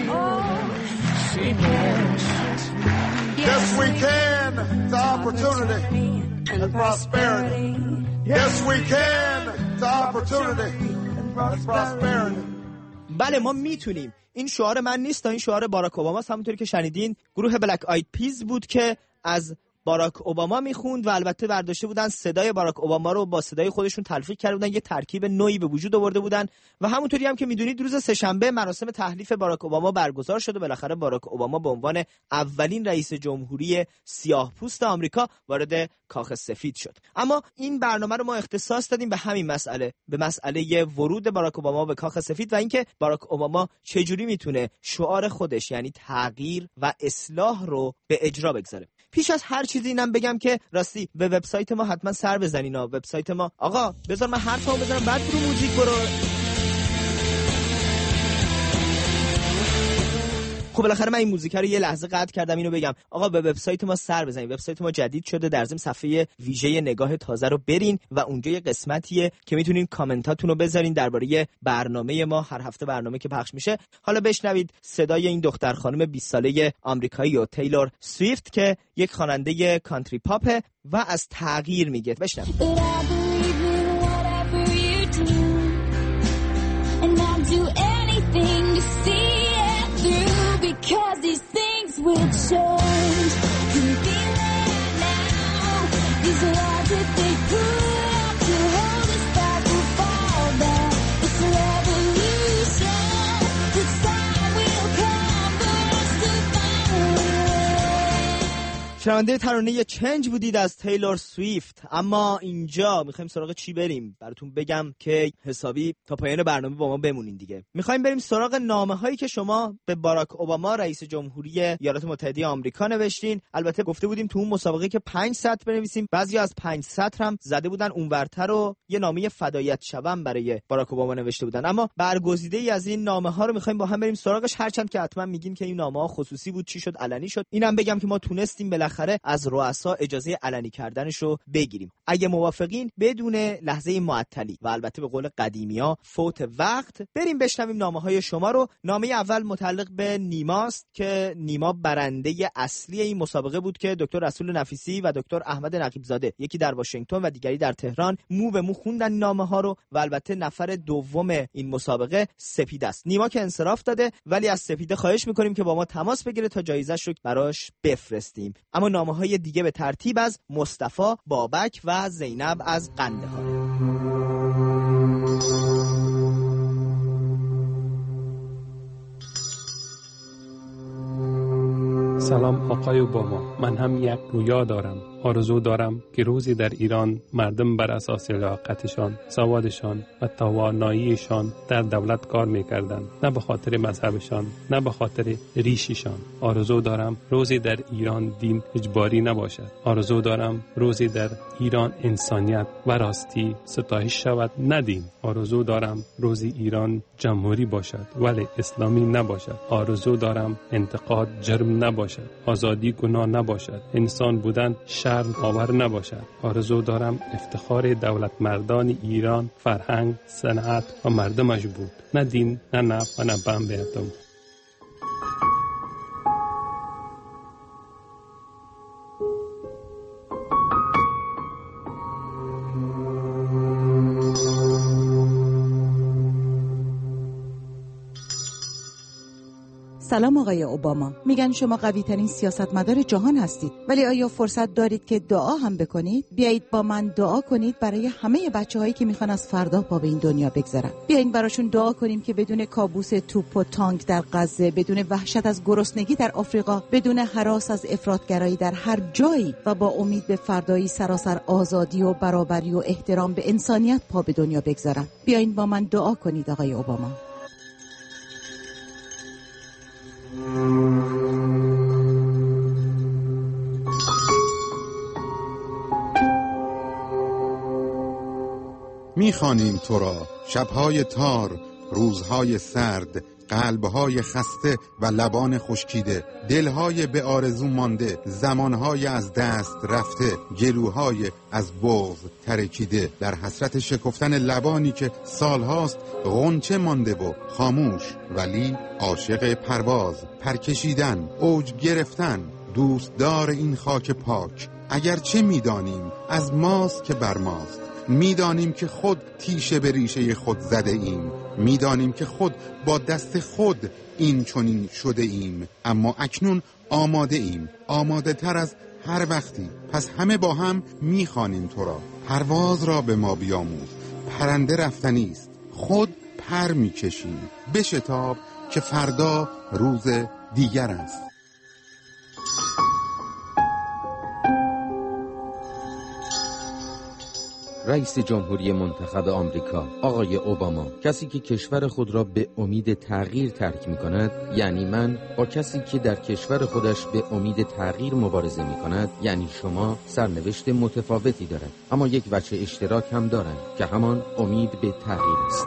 [SPEAKER 19] Yes we can. The opportunity and prosperity. Yes we can. The opportunity and prosperity.
[SPEAKER 16] بله ما میتونیم. این شعار من نیست، این شعار باراک اوباما است. همونطوری که شنیدین گروه بلک آید پیز بود که از باراک اوباما میخوند و البته برداشته بودن صدای باراک اوباما رو با صدای خودشون تلفیق کرده بودن، یه ترکیب نوعی به وجود آورده بودن. و همونطوری هم که میدونید روز سه‌شنبه مراسم تحلیف باراک اوباما برگزار شد و بالاخره باراک اوباما به عنوان اولین رئیس جمهوری سیاه‌پوست آمریکا وارد کاخ سفید شد. اما این برنامه رو ما اختصاص دادیم به همین مسئله، به مسئله ورود باراک اوباما به کاخ سفید و اینکه باراک اوباما چجوری میتونه شعار خودش یعنی تغییر و اصلاح رو به اجرا بگذاره. پیش از هر چیزی اینم بگم که راستی به وبسایت ما حتما سر بزنین. وبسایت ما آقا بذار من حرفمو بزنم بعد رو موزیک برو. خب بالاخره من این موزیک رو یه لحظه قطع کردم اینو بگم. آقا به وبسایت ما سر بزنید. وبسایت ما جدید شده، در ضمن صفحه ویژه نگاه تازه رو برین و اونجا یه قسمتیه که میتونین کامنتاتون رو بذارین درباره برنامه ما، هر هفته برنامه که پخش میشه. حالا بشنوید صدای این دختر خانم 20 ساله آمریکایی و تیلور سویفت که یک خواننده کانتری پاپه و از تغییر میگه. بشنوید.
[SPEAKER 20] And I'll do anything to see will change. Can you feel it now? These walls that they put up to hold us back will fall down. It's a revolution. The time will come for us to find.
[SPEAKER 16] شنونده ترانه چنج بودید از تیلور سویفت. اما اینجا میخوایم سراغ چی بریم؟ براتون بگم که حسابی تا پایان برنامه با ما بمونین دیگه. میخوایم بریم سراغ نامه هایی که شما به باراک اوباما رئیس جمهوری ایالات متحده آمریکا نوشتین. البته گفته بودیم تو اون مسابقه که 5 سطر بنویسیم، بعضی از 5 سطر هم زده بودن اونورتر و یه نامه فدایت شوم برای باراک اوباما نوشته بودن. اما برگزیده‌ای از این نامه ها رو میخوایم با هم بریم سراغش، هرچند که حتما میگین که این نامه ها خصوصی بود، چی شد علنی شد. اینم بگم که ما تونستیم بالاخره از رؤسا اجازه علنی کردنش رو بگیریم. اگه موافقین بدون لحظه معطلی و البته به قول قدیمی‌ها فوت وقت بریم بشنویم نامه‌های شما رو. نامه اول متعلق به نیماست که نیما برنده اصلی این مسابقه بود که دکتر رسول نفیسی و دکتر احمد نقیب‌زاده، یکی در واشنگتن و دیگری در تهران، مو به مو خوندن نامه‌ها رو و البته نفر دوم این مسابقه سپید است. نیما که انصراف داده، ولی از سپیده خواهش می‌کنیم که با ما تماس بگیره تا جایزه‌اش رو براش بفرستیم. اما نامه‌های دیگه به ترتیب از مصطفی، بابک و زینب از قندهار.
[SPEAKER 21] سلام آقای اوباما، من هم یک رویا دارم. آرزو دارم که روزی در ایران مردم بر اساس لیاقتشان، سوادشان و تواناییشان در دولت کار میکردند، نه به خاطر مذهبشان، نه به خاطر ریششان. آرزو دارم روزی در ایران دین اجباری نباشد. آرزو دارم روزی در ایران انسانیت و راستی ستایش شود، نه دین. آرزو دارم روزی ایران جمهوری باشد ولی اسلامی نباشد. آرزو دارم انتقاد جرم نباشد، آزادی گناه نباشد، انسان بودن شرم آور نباشد. آرزو دارم افتخار دولت مردان ایران فرهنگ، صنعت و مردمش بود، نه دین، نه نفت و نه بم به اتم.
[SPEAKER 12] سلام آقای اوباما، میگن شما قوی ترین سیاستمدار جهان هستید، ولی آیا فرصت دارید که دعا هم بکنید؟ بیایید با من دعا کنید برای همه بچه‌هایی که میخوان از فردا پا به این دنیا بگذارن. بیایید براشون دعا کنیم که بدون کابوس توپ و تانک در غزه، بدون وحشت از گرسنگی در آفریقا، بدون هراس از افراطگرایی در هر جایی و با امید به فردایی سراسر آزادی و برابری و احترام به انسانیت پا به دنیا بگذارن. بیایید با من دعا کنید آقای اوباما.
[SPEAKER 14] میخوانیم تو را شبهای تار، روزهای سرد، قلبهای خسته و لبان خشکیده، دلهای به آرزو مانده، زمانهای از دست رفته، گلوهای از بغض ترکیده، در حسرت شکفتن لبانی که سالهاست غنچه مانده و خاموش، ولی عاشق پرواز، پرکشیدن، اوج گرفتن، دوستدار این خاک پاک. اگرچه میدانیم از ماست که بر ماست، میدانیم که خود تیشه به ریشه خود زده ایم، میدانیم که خود با دست خود این چنین شده ایم، اما اکنون آماده ایم، آماده تر از هر وقتی. پس همه با هم میخوانیم تو را، پرواز را به ما بیاموز. پرنده رفتنی است، خود پر میکشیم، بشتاب که فردا روز دیگر است.
[SPEAKER 10] رئیس جمهوری منتخب آمریکا آقای اوباما، کسی که کشور خود را به امید تغییر ترک می کند، یعنی من، با کسی که در کشور خودش به امید تغییر مبارزه می کند، یعنی شما، سرنوشت متفاوتی دارد، اما یک وجه اشتراک هم دارند که همان امید به تغییر است.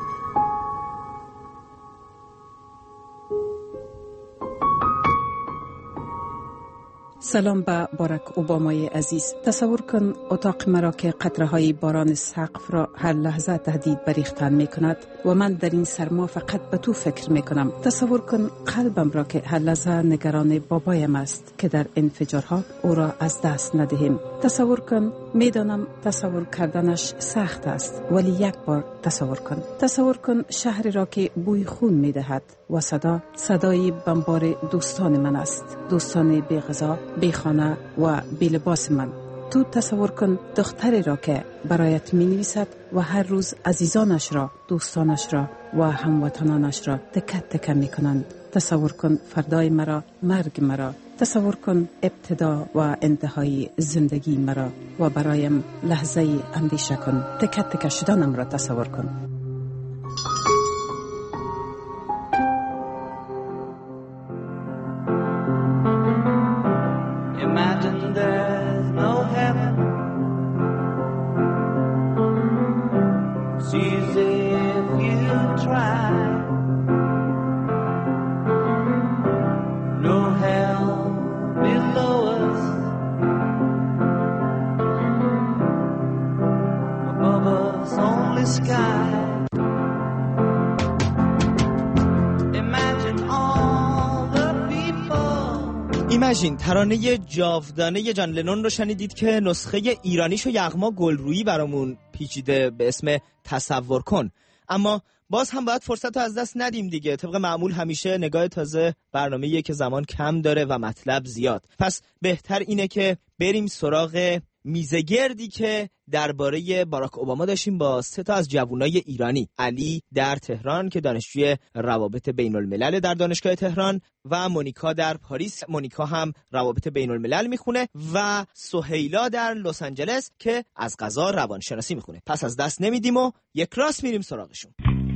[SPEAKER 22] سلام به باراک اوبامای عزیز. تصور کن اتاق مرا که قطره‌های باران سقف را هر لحظه تهدید بریختن می کند و من در این سرما فقط به تو فکر می کنم. تصور کن قلبم را که هر لحظه نگران بابایم است که در انفجارها او را از دست ندهیم. تصور کن میدانم تصور کردنش سخت است، ولی یک بار تصور کن شهری را که بوی خون میدهد و صدای بمبار دوستان من است، دوستان بی غذا، بی خانه و بی لباس من. تو تصور کن دختری را که برایت می نویسد و هر روز عزیزانش را، دوستانش را و هموطنانش را تکه تکه می کنند. تصور کن فردای مرا، مرگ مرا. تصور کن ابتدا و انتهای زندگی مرا و برایم لحظه اندیشه کن. تکه تکه شدنم را تصور کن.
[SPEAKER 20] Imagine there's no heaven. It's easy if you try. No hell below us. Above us only sky.
[SPEAKER 16] ایمجین ترانه جاودانه جان لنون رو شنیدید که نسخه ایرانیشو یغما گلرویی برامون پیچیده به اسم تصور کن. اما باز هم باید فرصت رو از دست ندیم دیگه. طبق معمول همیشه نگاه تازه برنامه‌ایه که زمان کم داره و مطلب زیاد، پس بهتر اینه که بریم سراغ میزگردی که درباره باراک اوباما داشتیم با 3 از جوانای ایرانی. علی در تهران که دانشجوی روابط بین الملل در دانشگاه تهران و مونیکا در پاریس، مونیکا هم روابط بین الملل میخونه، و سهیلا در لس آنجلس که از قضا روانشناسی میخونه. پس از دست نمیدیم و یک راست میریم سراغشون.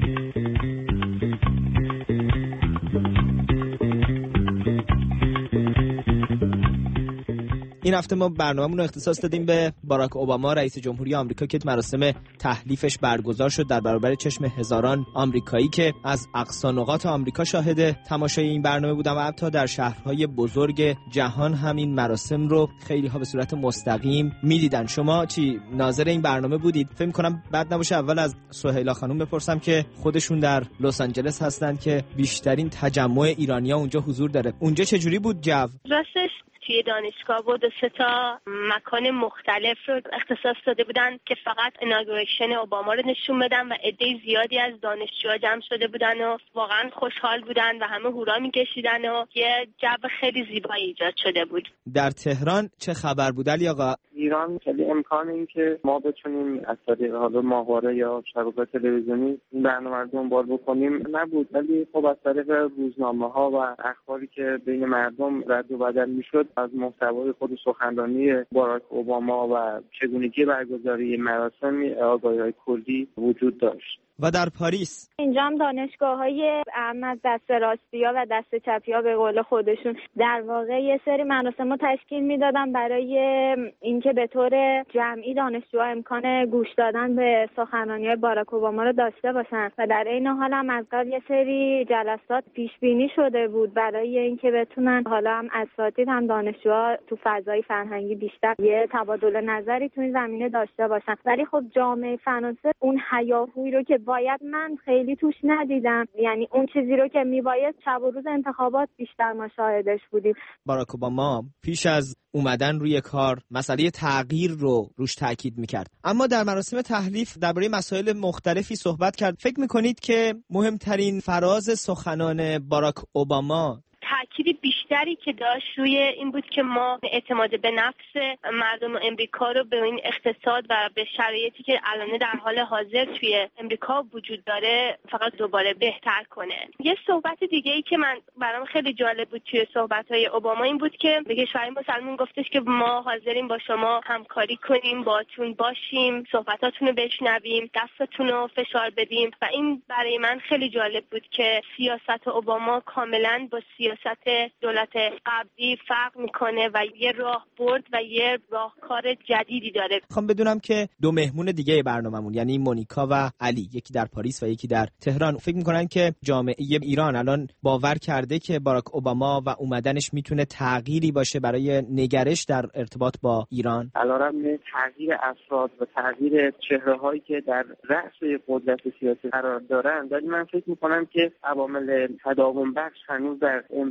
[SPEAKER 16] این هفته ما برنامه‌مون رو اختصاص دادیم به باراک اوباما رئیس جمهوری آمریکا که مراسم تحلیفش برگزار شد در برابر چشم هزاران آمریکایی که از اقصا نقاط آمریکا شاهد تماشای این برنامه بودن و حتی در شهرهای بزرگ جهان هم این مراسم رو خیلی ها به صورت مستقیم می‌دیدن. شما چی ناظر این برنامه بودید؟ فکر می‌کنم بد نباشه اول از سهیلا خانم بپرسم که خودشون در لس آنجلس هستن که بیشترین تجمع ایرانی‌ها اونجا حضور داره. اونجا چجوری بود جو؟
[SPEAKER 1] راستش توی دانشگاه بود 3 مکان مختلف رو اختصاص داده بودن که فقط ایناگوریشن اوباما رو نشون بدن و عده زیادی از دانشجوها جمع شده بودن و واقعا خوشحال بودن و همه هورا میکشیدن و یه جو خیلی زیبایی ایجاد شده بود.
[SPEAKER 16] در تهران چه خبر بود علی آقا؟
[SPEAKER 2] ایران خیلی امکان این که ما بتونیم از طریق حالا ماهواره یا شبکه‌های تلویزیونی این برنامه رو دنبال بکنیم نبود، ولی خب از طریق روزنامه‌ها و اخباری که بین مردم رد و بدل میشد از محتوای خود سخنرانی باراک اوباما و چگونگی برگزاری مراسم آگاهی‌های کلی وجود داشت.
[SPEAKER 16] و در پاریس
[SPEAKER 1] اینجا هم دانشگاه‌های از دست راستی‌ها و دست چپی‌ها به قول خودشون در واقع یه سری مراسم رو تشکیل میدادن برای اینکه به طور جمعی دانشجوها امکان گوش دادن به سخنرانی‌های باراک اوباما رو داشته باشن و در این حال هم از قبل یه سری جلسات پیش بینی شده بود برای اینکه بتونن حالا هم اساتید هم دانشجوها تو فضای فرهنگی بیشتر یه تبادل نظری تو این زمینه داشته باشن. ولی خب جامعه فرانسه اون هیاهویی رو که باید من خیلی توش ندیدم، یعنی اون چیزی رو که میباید شب و روز انتخابات بیشتر ما شاهدش بودیم.
[SPEAKER 16] باراک اوباما پیش از اومدن روی کار مسئله تغییر رو روش تاکید میکرد، اما در مراسم تحلیف درباره مسائل مختلفی صحبت کرد. فکر میکنید که مهمترین فراز سخنان باراک اوباما
[SPEAKER 1] تأکید بیشتری که داشت روی این بود که ما اعتماد به نفس مردم امریکا رو به این اقتصاد و به شرایطی که الان در حال حاضر توی امریکا وجود داره فقط دوباره بهتر کنه. یه صحبت دیگه ای که برام خیلی جالب بود توی صحبت‌های اوباما این بود که به کشورهای مسلمان گفتش که ما حاضریم با شما همکاری کنیم، باهاتون باشیم، صحبتاتون رو بشنویم، دستتون رو فشار بدیم و این برای من خیلی جالب بود که سیاست اوباما کاملا با سیاست دولت قبلی فرق میکنه و یه راهبرد و یه راهکار جدیدی داره.
[SPEAKER 16] میخوام بدونم که 2 مهمون دیگه برنامه‌مون یعنی مونیکا و علی، یکی در پاریس و یکی در تهران، فکر میکنن که جامعه ایران الان باور کرده که باراک اوباما و اومدنش میتونه تغییری باشه برای نگرش در ارتباط با ایران؟
[SPEAKER 2] علارغم تغییر افراد و تغییر چهره‌هایی که در رأس قدرت سیاسی قرار دارن، ولی من فکر میکنم که عوامل تداوم بخش هنوز در امریکا وجود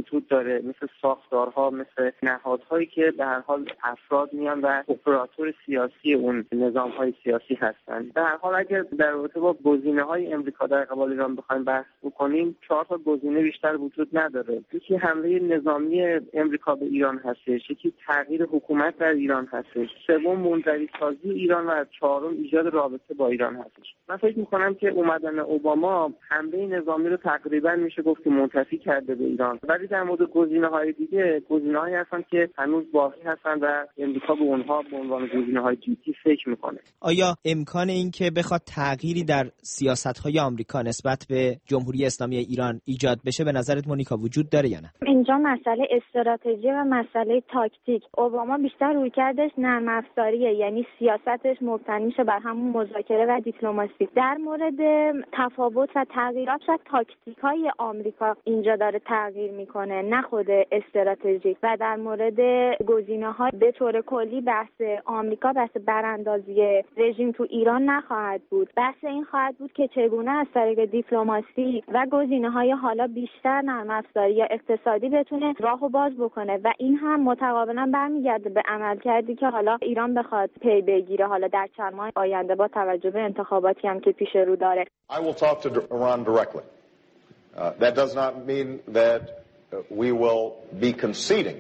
[SPEAKER 2] وجود داره، مثل ساختارها، مثل نهادهایی که به هر حال افراد میان و اپراتور سیاسی اون نظام‌های سیاسی هستند. به هر حال اگر در رابطه با گزینه‌های امریکا در قبال ایران بخوایم بحث بکنیم، 4 تا گزینه بیشتر وجود نداره. یکی حمله نظامی امریکا به ایران هستش، یکی تغییر حکومت در ایران هستش، سوم منزوی سازی ایران و چهارم ایجاد رابطه با ایران هستش. من فکر می‌کنم که اومدن اوباما حمله نظامی رو تقریبا میشه گفت که منتفی کرده به ایران، ولی در مورد گزینه‌های دیگه گزینه‌هایی هستن که هنوز باقی هستن و امریکا به اونها به عنوان گزینه‌های جدی فکر می‌کنه.
[SPEAKER 16] آیا امکان این که بخواد تغییری در سیاست‌های آمریکا نسبت به جمهوری اسلامی ایران ایجاد بشه به نظرت مونیکا وجود داره یا نه؟
[SPEAKER 5] اینجا مسئله استراتژی و مسئله تاکتیک. اوباما بیشتر رویکردش نرم افزاریه، یعنی سیاستش مبتنی میشه بر همون مذاکره و دیپلماسی. در مورد تفاوت و تغییرات شاید تاکتیک‌های آمریکا اینجا داره تغییر میکنه، نه خود استراتژی. و در مورد گزینه‌ها به طور کلی بحث آمریکا بحث براندازی رژیم تو ایران نخواهد بود. بحث این خواهد بود که چگونه از طریق دیپلماسی و گزینه‌های حالا بیشتر نرم افزاری یا اقتصادی بتونه راهو باز بکنه و این هم متقابلا برمیگرده به عملکردی که حالا ایران بخواد پی بگیره حالا در چند ماه آینده با توجه به انتخاباتی هم که پیش رو داره.
[SPEAKER 7] I will talk to Iran directly. That does not mean that we will be conceding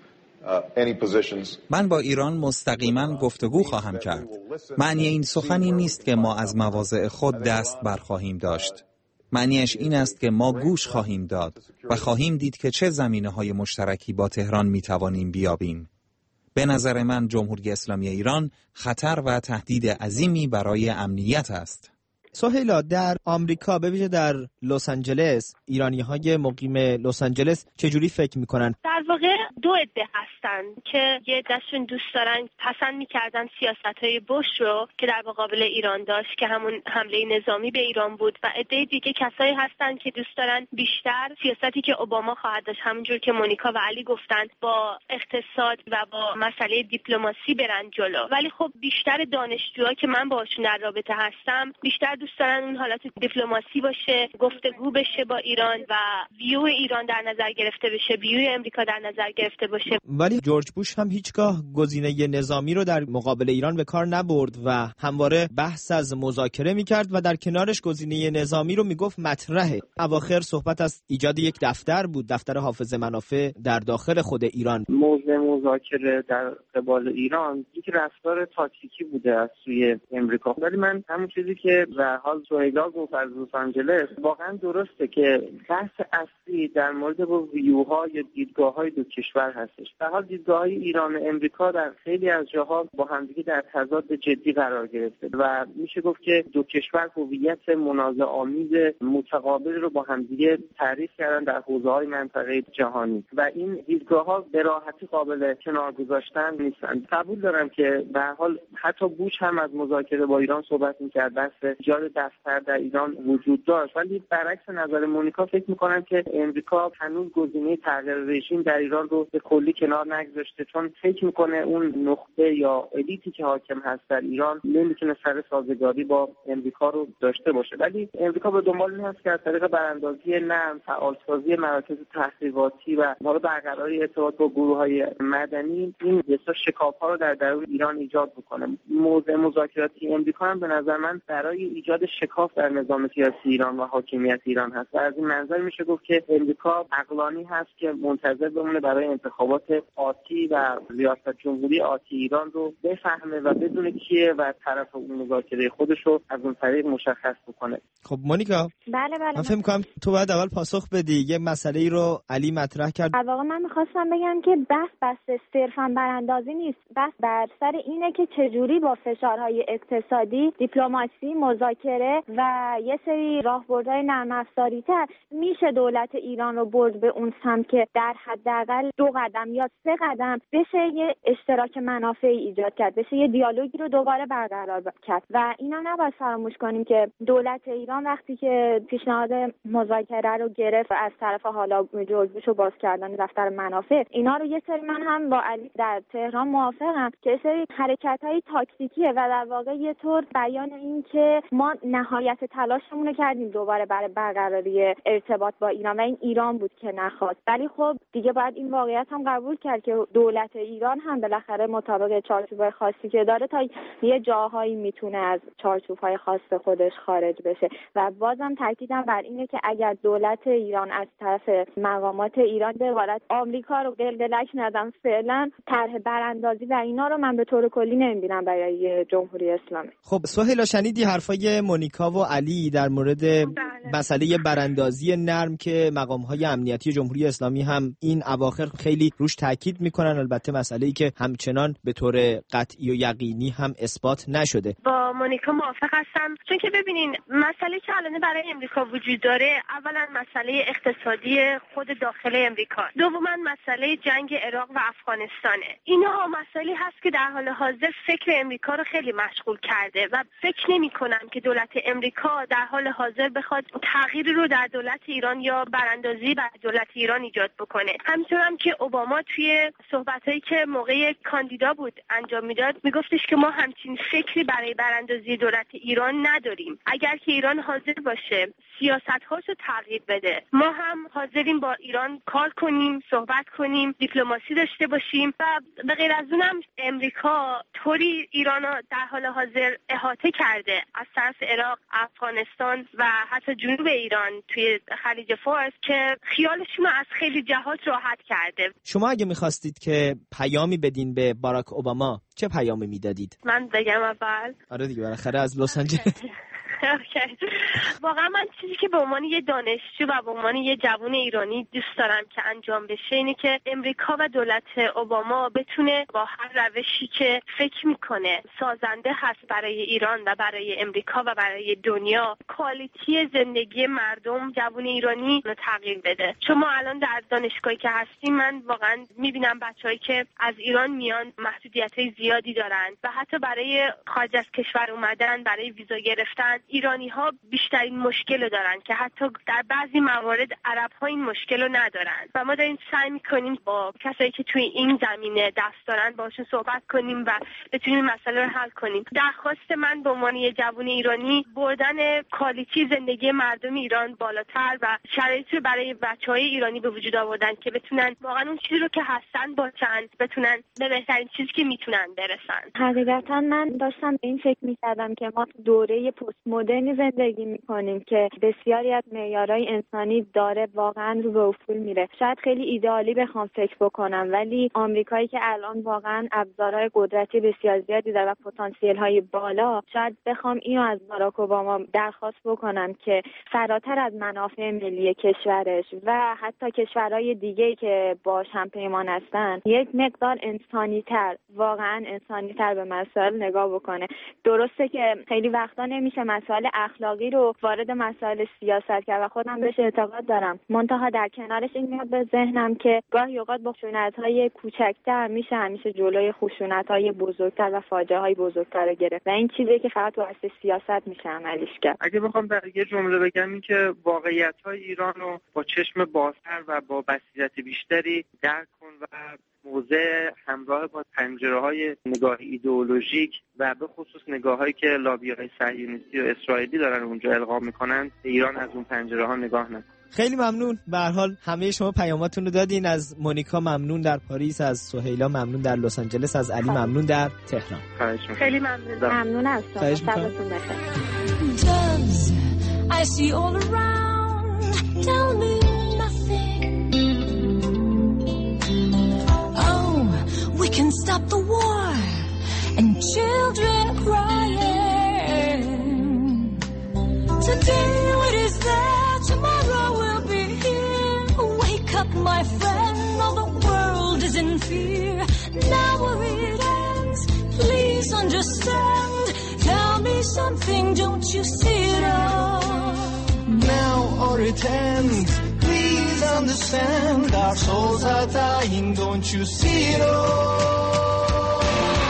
[SPEAKER 7] any positions.
[SPEAKER 23] من با ایران مستقیما گفتگو خواهم کرد. معنی این سخنی نیست که ما از مواضع خود دست برخواهیم داشت. معنیش این است که ما گوش خواهیم داد و خواهیم دید که چه زمینه‌های مشترکی با تهران می‌توانیم بیابیم. به نظر من جمهوری اسلامی ایران خطر و تهدید عظیمی برای امنیت است.
[SPEAKER 16] سهیلا، در آمریکا به ویژه در لس آنجلس ایرانی‌های مقیم لس آنجلس چجوری فکر می‌کنن؟
[SPEAKER 1] در واقع دو عده هستن که یه عده‌شون دوست دارن، پسند می‌کردن سیاست‌های بوش رو که در مقابل ایران داشت که همون حمله نظامی به ایران بود و عده دیگه کسایی هستن که دوست دارن بیشتر سیاستی که اوباما خواهد داشت، همونجور که مونیکا و علی گفتن، با اقتصاد و با مسئله دیپلماسی برن جلو. ولی خب بیشتر دانشجوها که من باشون در رابطه هستم بیشتر دوست دارن اون حالت دیپلماسی باشه، گفتگو بشه با ایران و ویو ایران در نظر گرفته بشه، ویو امریکا در نظر گرفته باشه.
[SPEAKER 16] ولی جورج بوش هم هیچگاه گزینه نظامی رو در مقابل ایران به کار نبرد و همواره بحث از مذاکره میکرد و در کنارش گزینه نظامی رو میگفت مطرحه. اواخر صحبت از ایجاد یک دفتر بود، دفتر حافظ منافع در داخل خود ایران.
[SPEAKER 2] موضوع مذاکره در قبال ایران یک رفتار تاکتیکی بوده از سوی امریکا. ولی من همون چیزی که به حال سهیلا گفت از لس آنجلس واقعا درسته که بحث اصلی در مورد با ویوها یا دیدگاه‌های دو کشور هستش. در حال دیدگاه‌های ایران و امریکا در خیلی از جاها با همدیگه در تضاد جدی قرار گرفته و میشه گفت که دو کشور هویت منازعه‌آمیز متقابل رو با همدیگه تعریف کردن در حوزه‌های منطقه جهانی و این دیدگاه‌ها به راحتی قابل کنار گذاشتن نیستن. قبول دارم که به هر حال حتی بوش هم از مذاکره با ایران صحبت می‌کرد، بحث ایجاد دفتر در ایران وجود داشت، ولی برعکس نظر مونیکا فکر می‌کنم که امریکا هنوز گزینه تغییر رژیم در ایران رو به کلی کنار نگذاشته، چون فکر می‌کنه اون نخبه یا الیتی که حاکم هست در ایران نمی‌تونه سر سازگاری با امریکا رو داشته باشه. ولی امریکا به دنبال این هست که از طریق براندازی نرم، فعالسازی مراکز تحقیقاتی و برقراری ارتباط با گروه‌های مدنی این شکاف‌ها رو در درون ایران ایجاد بکنه. موضوع مذاکراتی امریکا هم به نظر من برای ایجاد شکاف در نظام سیاسی ایران و حاکمیت ایران هست و از این منظر میشه گفت که امریکا عقلانی هست که منتظر بمونه برای انتخابات آتی و ریاست جمهوری آتی ایران رو بفهمه و بدونه کیه و طرف اون مذاکره خودش رو از اون طریق مشخص بکنه.
[SPEAKER 16] خب مونیکا،
[SPEAKER 5] بله
[SPEAKER 16] من فکر می‌کنم تو باید اول پاسخ بدی. یه مسئله‌ای رو علی مطرح کرد.
[SPEAKER 5] در واقع من می‌خواستم بگم که بحث صرفاً براندازی نیست، بحث بر سر اینه که چجوری با فشارهای اقتصادی، دیپلماسی، مذاکره و یه سری راهبردهای نرم افزاری‌تر میشه دولت ایران رو برد به اون سمت که در حداقل 2 قدم یا 3 قدم بشه یه اشتراک منافعی ایجاد کرد، بشه یه دیالوگی رو دوباره برقرار کرد. و اینا نباید فراموش کنیم که دولت ایران وقتی که پیشنهاد مذاکره رو گرفت از طرف حالا جورج بوش و باز کردن دفتر منافع، اینا رو یه سری من هم با علی در تهران موافقم که سری حرکت‌های تاکتیکیه و در واقع یه طور بیان این که ما ما نهایت تلاشمون رو کردیم دوباره برای برقراری ارتباط با ایران و این ایران بود که نخواست. ولی خب دیگه باید این واقعیت هم قبول کرد که دولت ایران هم بالاخره مطابق چارچوب‌های خاصی که داره تا یه جاهایی میتونه از چارچوب‌های خاص خودش خارج بشه و بازم تاکیدم بر اینه که اگر دولت ایران از طرف مقامات ایران به عبارت آمریکا رو قلقلک ندن فعلا طرح براندازی و اینا رو من به طور کلی نمیبینم برای جمهوری اسلامی.
[SPEAKER 16] خب سهیلا شنیدی حرفای مونیکا و علی در مورد مسئله براندازی نرم که مقام‌های امنیتی جمهوری اسلامی هم این اواخر خیلی روش تاکید میکنن، البته مسئله‌ای که همچنان به طور قطعی و یقینی هم اثبات نشده.
[SPEAKER 1] با مونیکا موافق هستم، چون که ببینین مسئله که الان برای امریکا وجود داره اولا مسئله اقتصادی خود داخل امریکا، دوما مسئله جنگ عراق و افغانستانه. اینها مسائلی هست که در حال حاضر فکر امریکا رو خیلی مشغول کرده و فکر نمی‌کنم که دولت امریکا در حال حاضر بخواد تغییری رو در دولت ایران یا براندازی بر دولت ایران ایجاد بکنه. همینطور هم که اوباما توی صحبتایی که موقع کاندیدا بود انجام میداد میگفتش که ما همچین فکری برای براندازی دولت ایران نداریم. اگر که ایران حاضر باشه سیاست‌هاش رو تغییر بده، ما هم حاضریم با ایران کار کنیم، صحبت کنیم، دیپلماسی داشته باشیم و به غیر از اونم امریکا طوری ایران رو در حال حاضر احاطه کرده از طرف عراق، افغانستان و حتی جنوب ایران توی خلیج فارس که خیالشون رو از خیلی جهات راحت کرده.
[SPEAKER 16] شما اگه می‌خواستید که پیامی بدین به باراک اوباما چه پیامی میدادید؟
[SPEAKER 1] من بگم اول؟
[SPEAKER 16] آره دیگه بالاخره از لس آنجلس.
[SPEAKER 1] واقعا من چیزی که به عنوان یه دانشجو و به عنوان یه جوان ایرانی دوست دارم که انجام بشه اینه که امریکا و دولت اوباما بتونه با هر روشی که فکر میکنه سازنده هست برای ایران و برای امریکا و برای دنیا کوالیتی زندگی مردم جوان ایرانی رو تغییر بده. چون ما الان در دانشگاهی که هستیم من واقعا میبینم بچه‌هایی که از ایران میان محدودیت‌های زیادی دارن و حتی برای خارج از کشور اومدن، برای ویزا گرفتن ایرانی‌ها بیشترین مشکل دارن که حتی در بعضی موارد عرب‌ها این مشکل رو ندارن و ما داریم سعی می‌کنیم با کسایی که توی این زمینه دست دارن باشون صحبت کنیم و بتونیم مسئله رو حل کنیم. درخواست من به عنوان یه جوان ایرانی بردن کوالیتی زندگی مردم ایران بالاتر و شرایطی رو برای بچه‌های ایرانی به وجود آوردن که بتونن واقعا اون چیزی رو که هستن باشن، بتونن به بهترین چیزی که میتونن برسن.
[SPEAKER 5] حقیقتا من داشتم به این فکر می‌کردم که ما دوره پست مدرنی زندگی میکنیم که بسیاری از معیارهای انسانی داره واقعا رو به افول میره. شاید خیلی ایدئالی بخوام فکر بکنم ولی آمریکایی که الان واقعا ابزارهای قدرتی بسیار زیادی داره و پتانسیل های بالا، شاید بخوام اینو از باراک اوباما درخواست بکنم که فراتر از منافع ملی کشورش و حتی کشورهای دیگه که باهاش هم پیمان هستن یک مقدار انسانی‌تر، واقعا انسانی‌تر به مسائل نگاه بکنه. درسته که خیلی وقتا نمیشه مسائل اخلاقی رو وارد مسائل سیاست کرد و خودم بهش اعتقاد دارم، منتها در کنارش این میاد به ذهنم که گاهی اوقات با خشونت‌های کوچکتر میشه همیشه جلوی خشونت‌های بزرگتر و فاجعه‌های بزرگتر رو گرفت و این چیزی که فقط واسه سیاست میشه عملیش کرد.
[SPEAKER 2] اگه بخوام در یه جمله بگم این که واقعیت‌های ایران رو با چشم بازتر و با بصیرت بیشتری درک کن و موضع همراه با پنجره‌های نگاه ایدئولوژیک و به خصوص نگاه‌هایی که لابی‌های صهیونیستی و اسرائیلی دارن اونجا القا می‌کنن به ایران از اون پنجره‌ها نگاه نکن.
[SPEAKER 16] خیلی ممنون. به هر حال همه شما پیاماتون رو دادین. از مونیکا ممنون در پاریس، از سهیلا ممنون در لس آنجلس، از علی ممنون در تهران.
[SPEAKER 1] خیلی ممنون.
[SPEAKER 5] ممنون از شما. شبتون بخیر.
[SPEAKER 20] I see all around, tell me nothing. Oh, we can stop the war and children crying. Today it is there, tomorrow we'll be here. Wake up, my friend, all the world is in fear. Now it ends, please understand. Tell me something, don't you see it all?
[SPEAKER 6] Now or it ends, please understand. Our souls are dying, don't you see it all?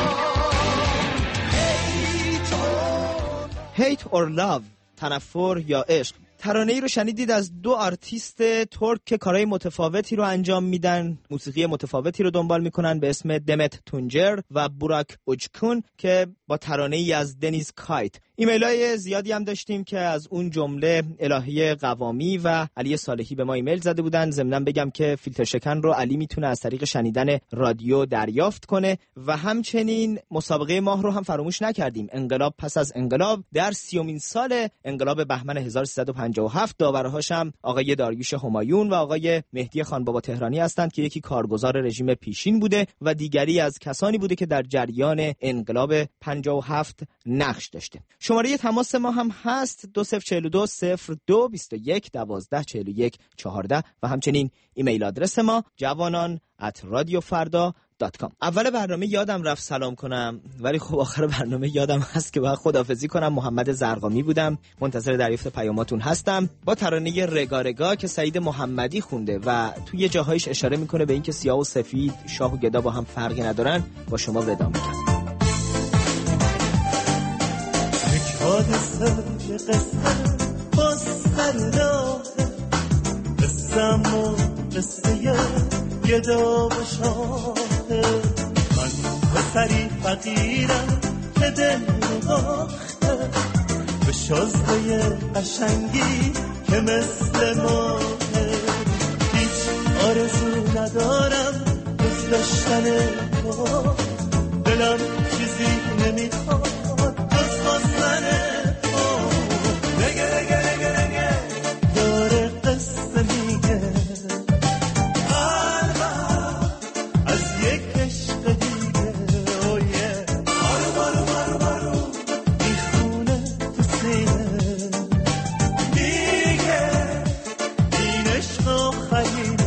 [SPEAKER 16] Hate or love، تنفر یا عشق. ترانه‌ای رو شنیدید از دو آرتیست ترک که کارهای متفاوتی رو انجام میدن، موسیقی متفاوتی رو دنبال میکنن به اسم دمت تونجر و بوراک اوچکون که با ترانه‌ای از دنیز کایت ایمیل‌های زیادی هم داشتیم که از اون جمله الهی قوامی و علی صالحی به ما ایمیل زده بودن. ضمناً بگم که فیلتر شکن رو علی میتونه از طریق شنیدن رادیو دریافت کنه و همچنین مسابقه ماه رو هم فراموش نکردیم. انقلاب پس از انقلاب در 30مین سال انقلاب بهمن 1357 داورهاش هم آقای داریوش همایون و آقای مهدی خان بابا تهرانی هستند که یکی کارگزار رژیم پیشین بوده و دیگری از کسانی بوده که در جریان انقلاب 57 نقش داشته. شماره تماس ما هم هست 2042 02 21 12 41 14 و همچنین ایمیل آدرس ما javanan@radiofarda.com. اول برنامه یادم رفت سلام کنم ولی خب آخر برنامه یادم هست که باید خداحافظی کنم. محمد زرقامی بودم، منتظر دریافت پیاماتون هستم با ترانه رگا رگا که سعید محمدی خونده و توی جاهایش اشاره میکنه به اینکه سیاه و سفید، شاه و گدا با هم فرقی ندارن. با شما ودا میکنم.
[SPEAKER 6] حادثه که قصه باز سرداره قصم و قصه گدا و شاهه. من پسری فقیرم که دل رو باخته به شازده قشنگی که مثل ماهه. هیچ آرزو ندارم جز داشتن تو، دلم چیزی نمیخواد جز خواستن تو. رگه رگه رگه رگه داره قصه میگه قلبم از یک عشق دیگه. اویه بارو بارو بارو بارو میخونه تو سینه میگه این عشق آخرینه.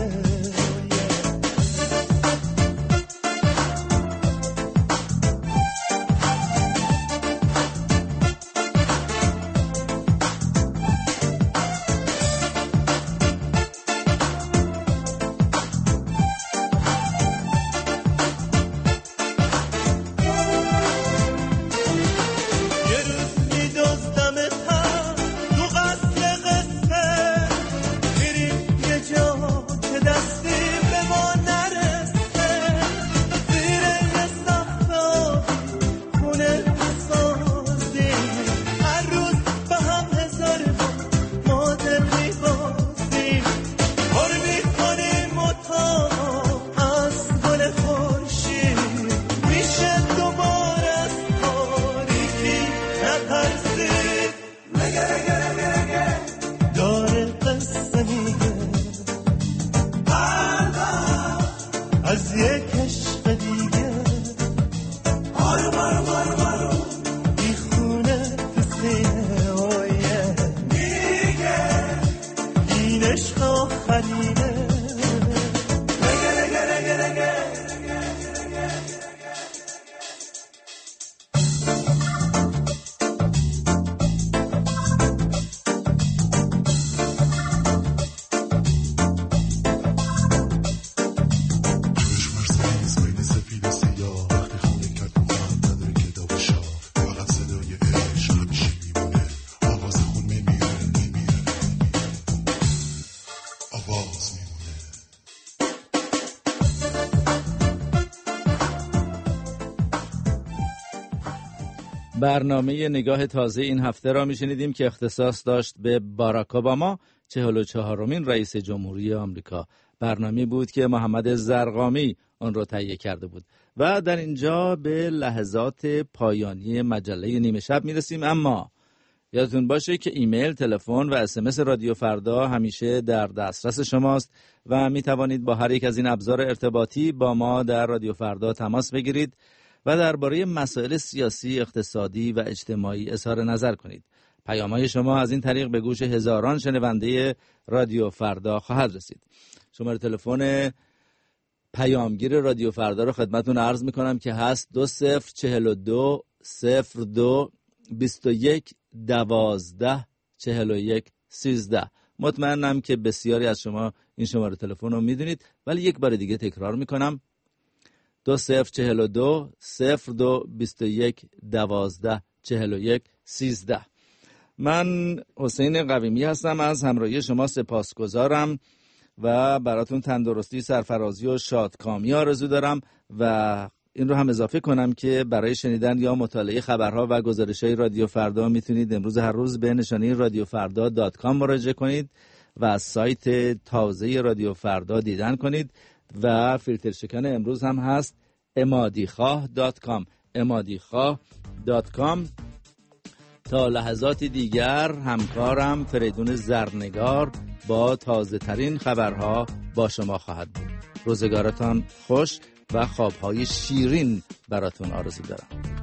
[SPEAKER 3] برنامه نگاه تازه این هفته را میشنیدیم که اختصاص داشت به باراک اوباما 44مین رئیس جمهوری آمریکا. برنامه بود که محمد زرقامی آن را تهیه کرده بود و در اینجا به لحظات پایانی مجله نیمه شب میرسیم. اما یادتون باشه که ایمیل، تلفن و SMS رادیو فردا همیشه در دسترس شماست و میتوانید با هر یک از این ابزار ارتباطی با ما در رادیو فردا تماس بگیرید و درباره مسائل سیاسی، اقتصادی و اجتماعی اظهار نظر کنید. پیام‌های شما از این طریق به گوش هزاران شنونده رادیو فردا خواهد رسید. شماره تلفن پیامگیر رادیو فردا رو خدمتتون عرض می‌کنم که هست 2042 02 21 12 41 13. مطمئنم که بسیاری از شما این شماره تلفن رو میدونید، ولی یک بار دیگه تکرار می‌کنم 2042 02 21 12 41 13. من حسین قویمی هستم، از همراهی شما سپاسگزارم و براتون تندرستی، سرفرازی و شادکامی آرزو دارم و این رو هم اضافه کنم که برای شنیدن یا مطالعه خبرها و گزارش‌های رادیو فردا میتونید امروز هر روز به نشانی radiofrda.com مراجعه کنید و از سایت تازه رادیو فردا دیدن کنید و فیلتر شکن امروز هم هست امادیخواه.com امادیخواه.com. تا لحظات دیگر همکارم فریدون زرنگار با تازه ترین خبرها با شما خواهد بود. روزگارتان خوش و خوابهای شیرین براتون آرزو دارم.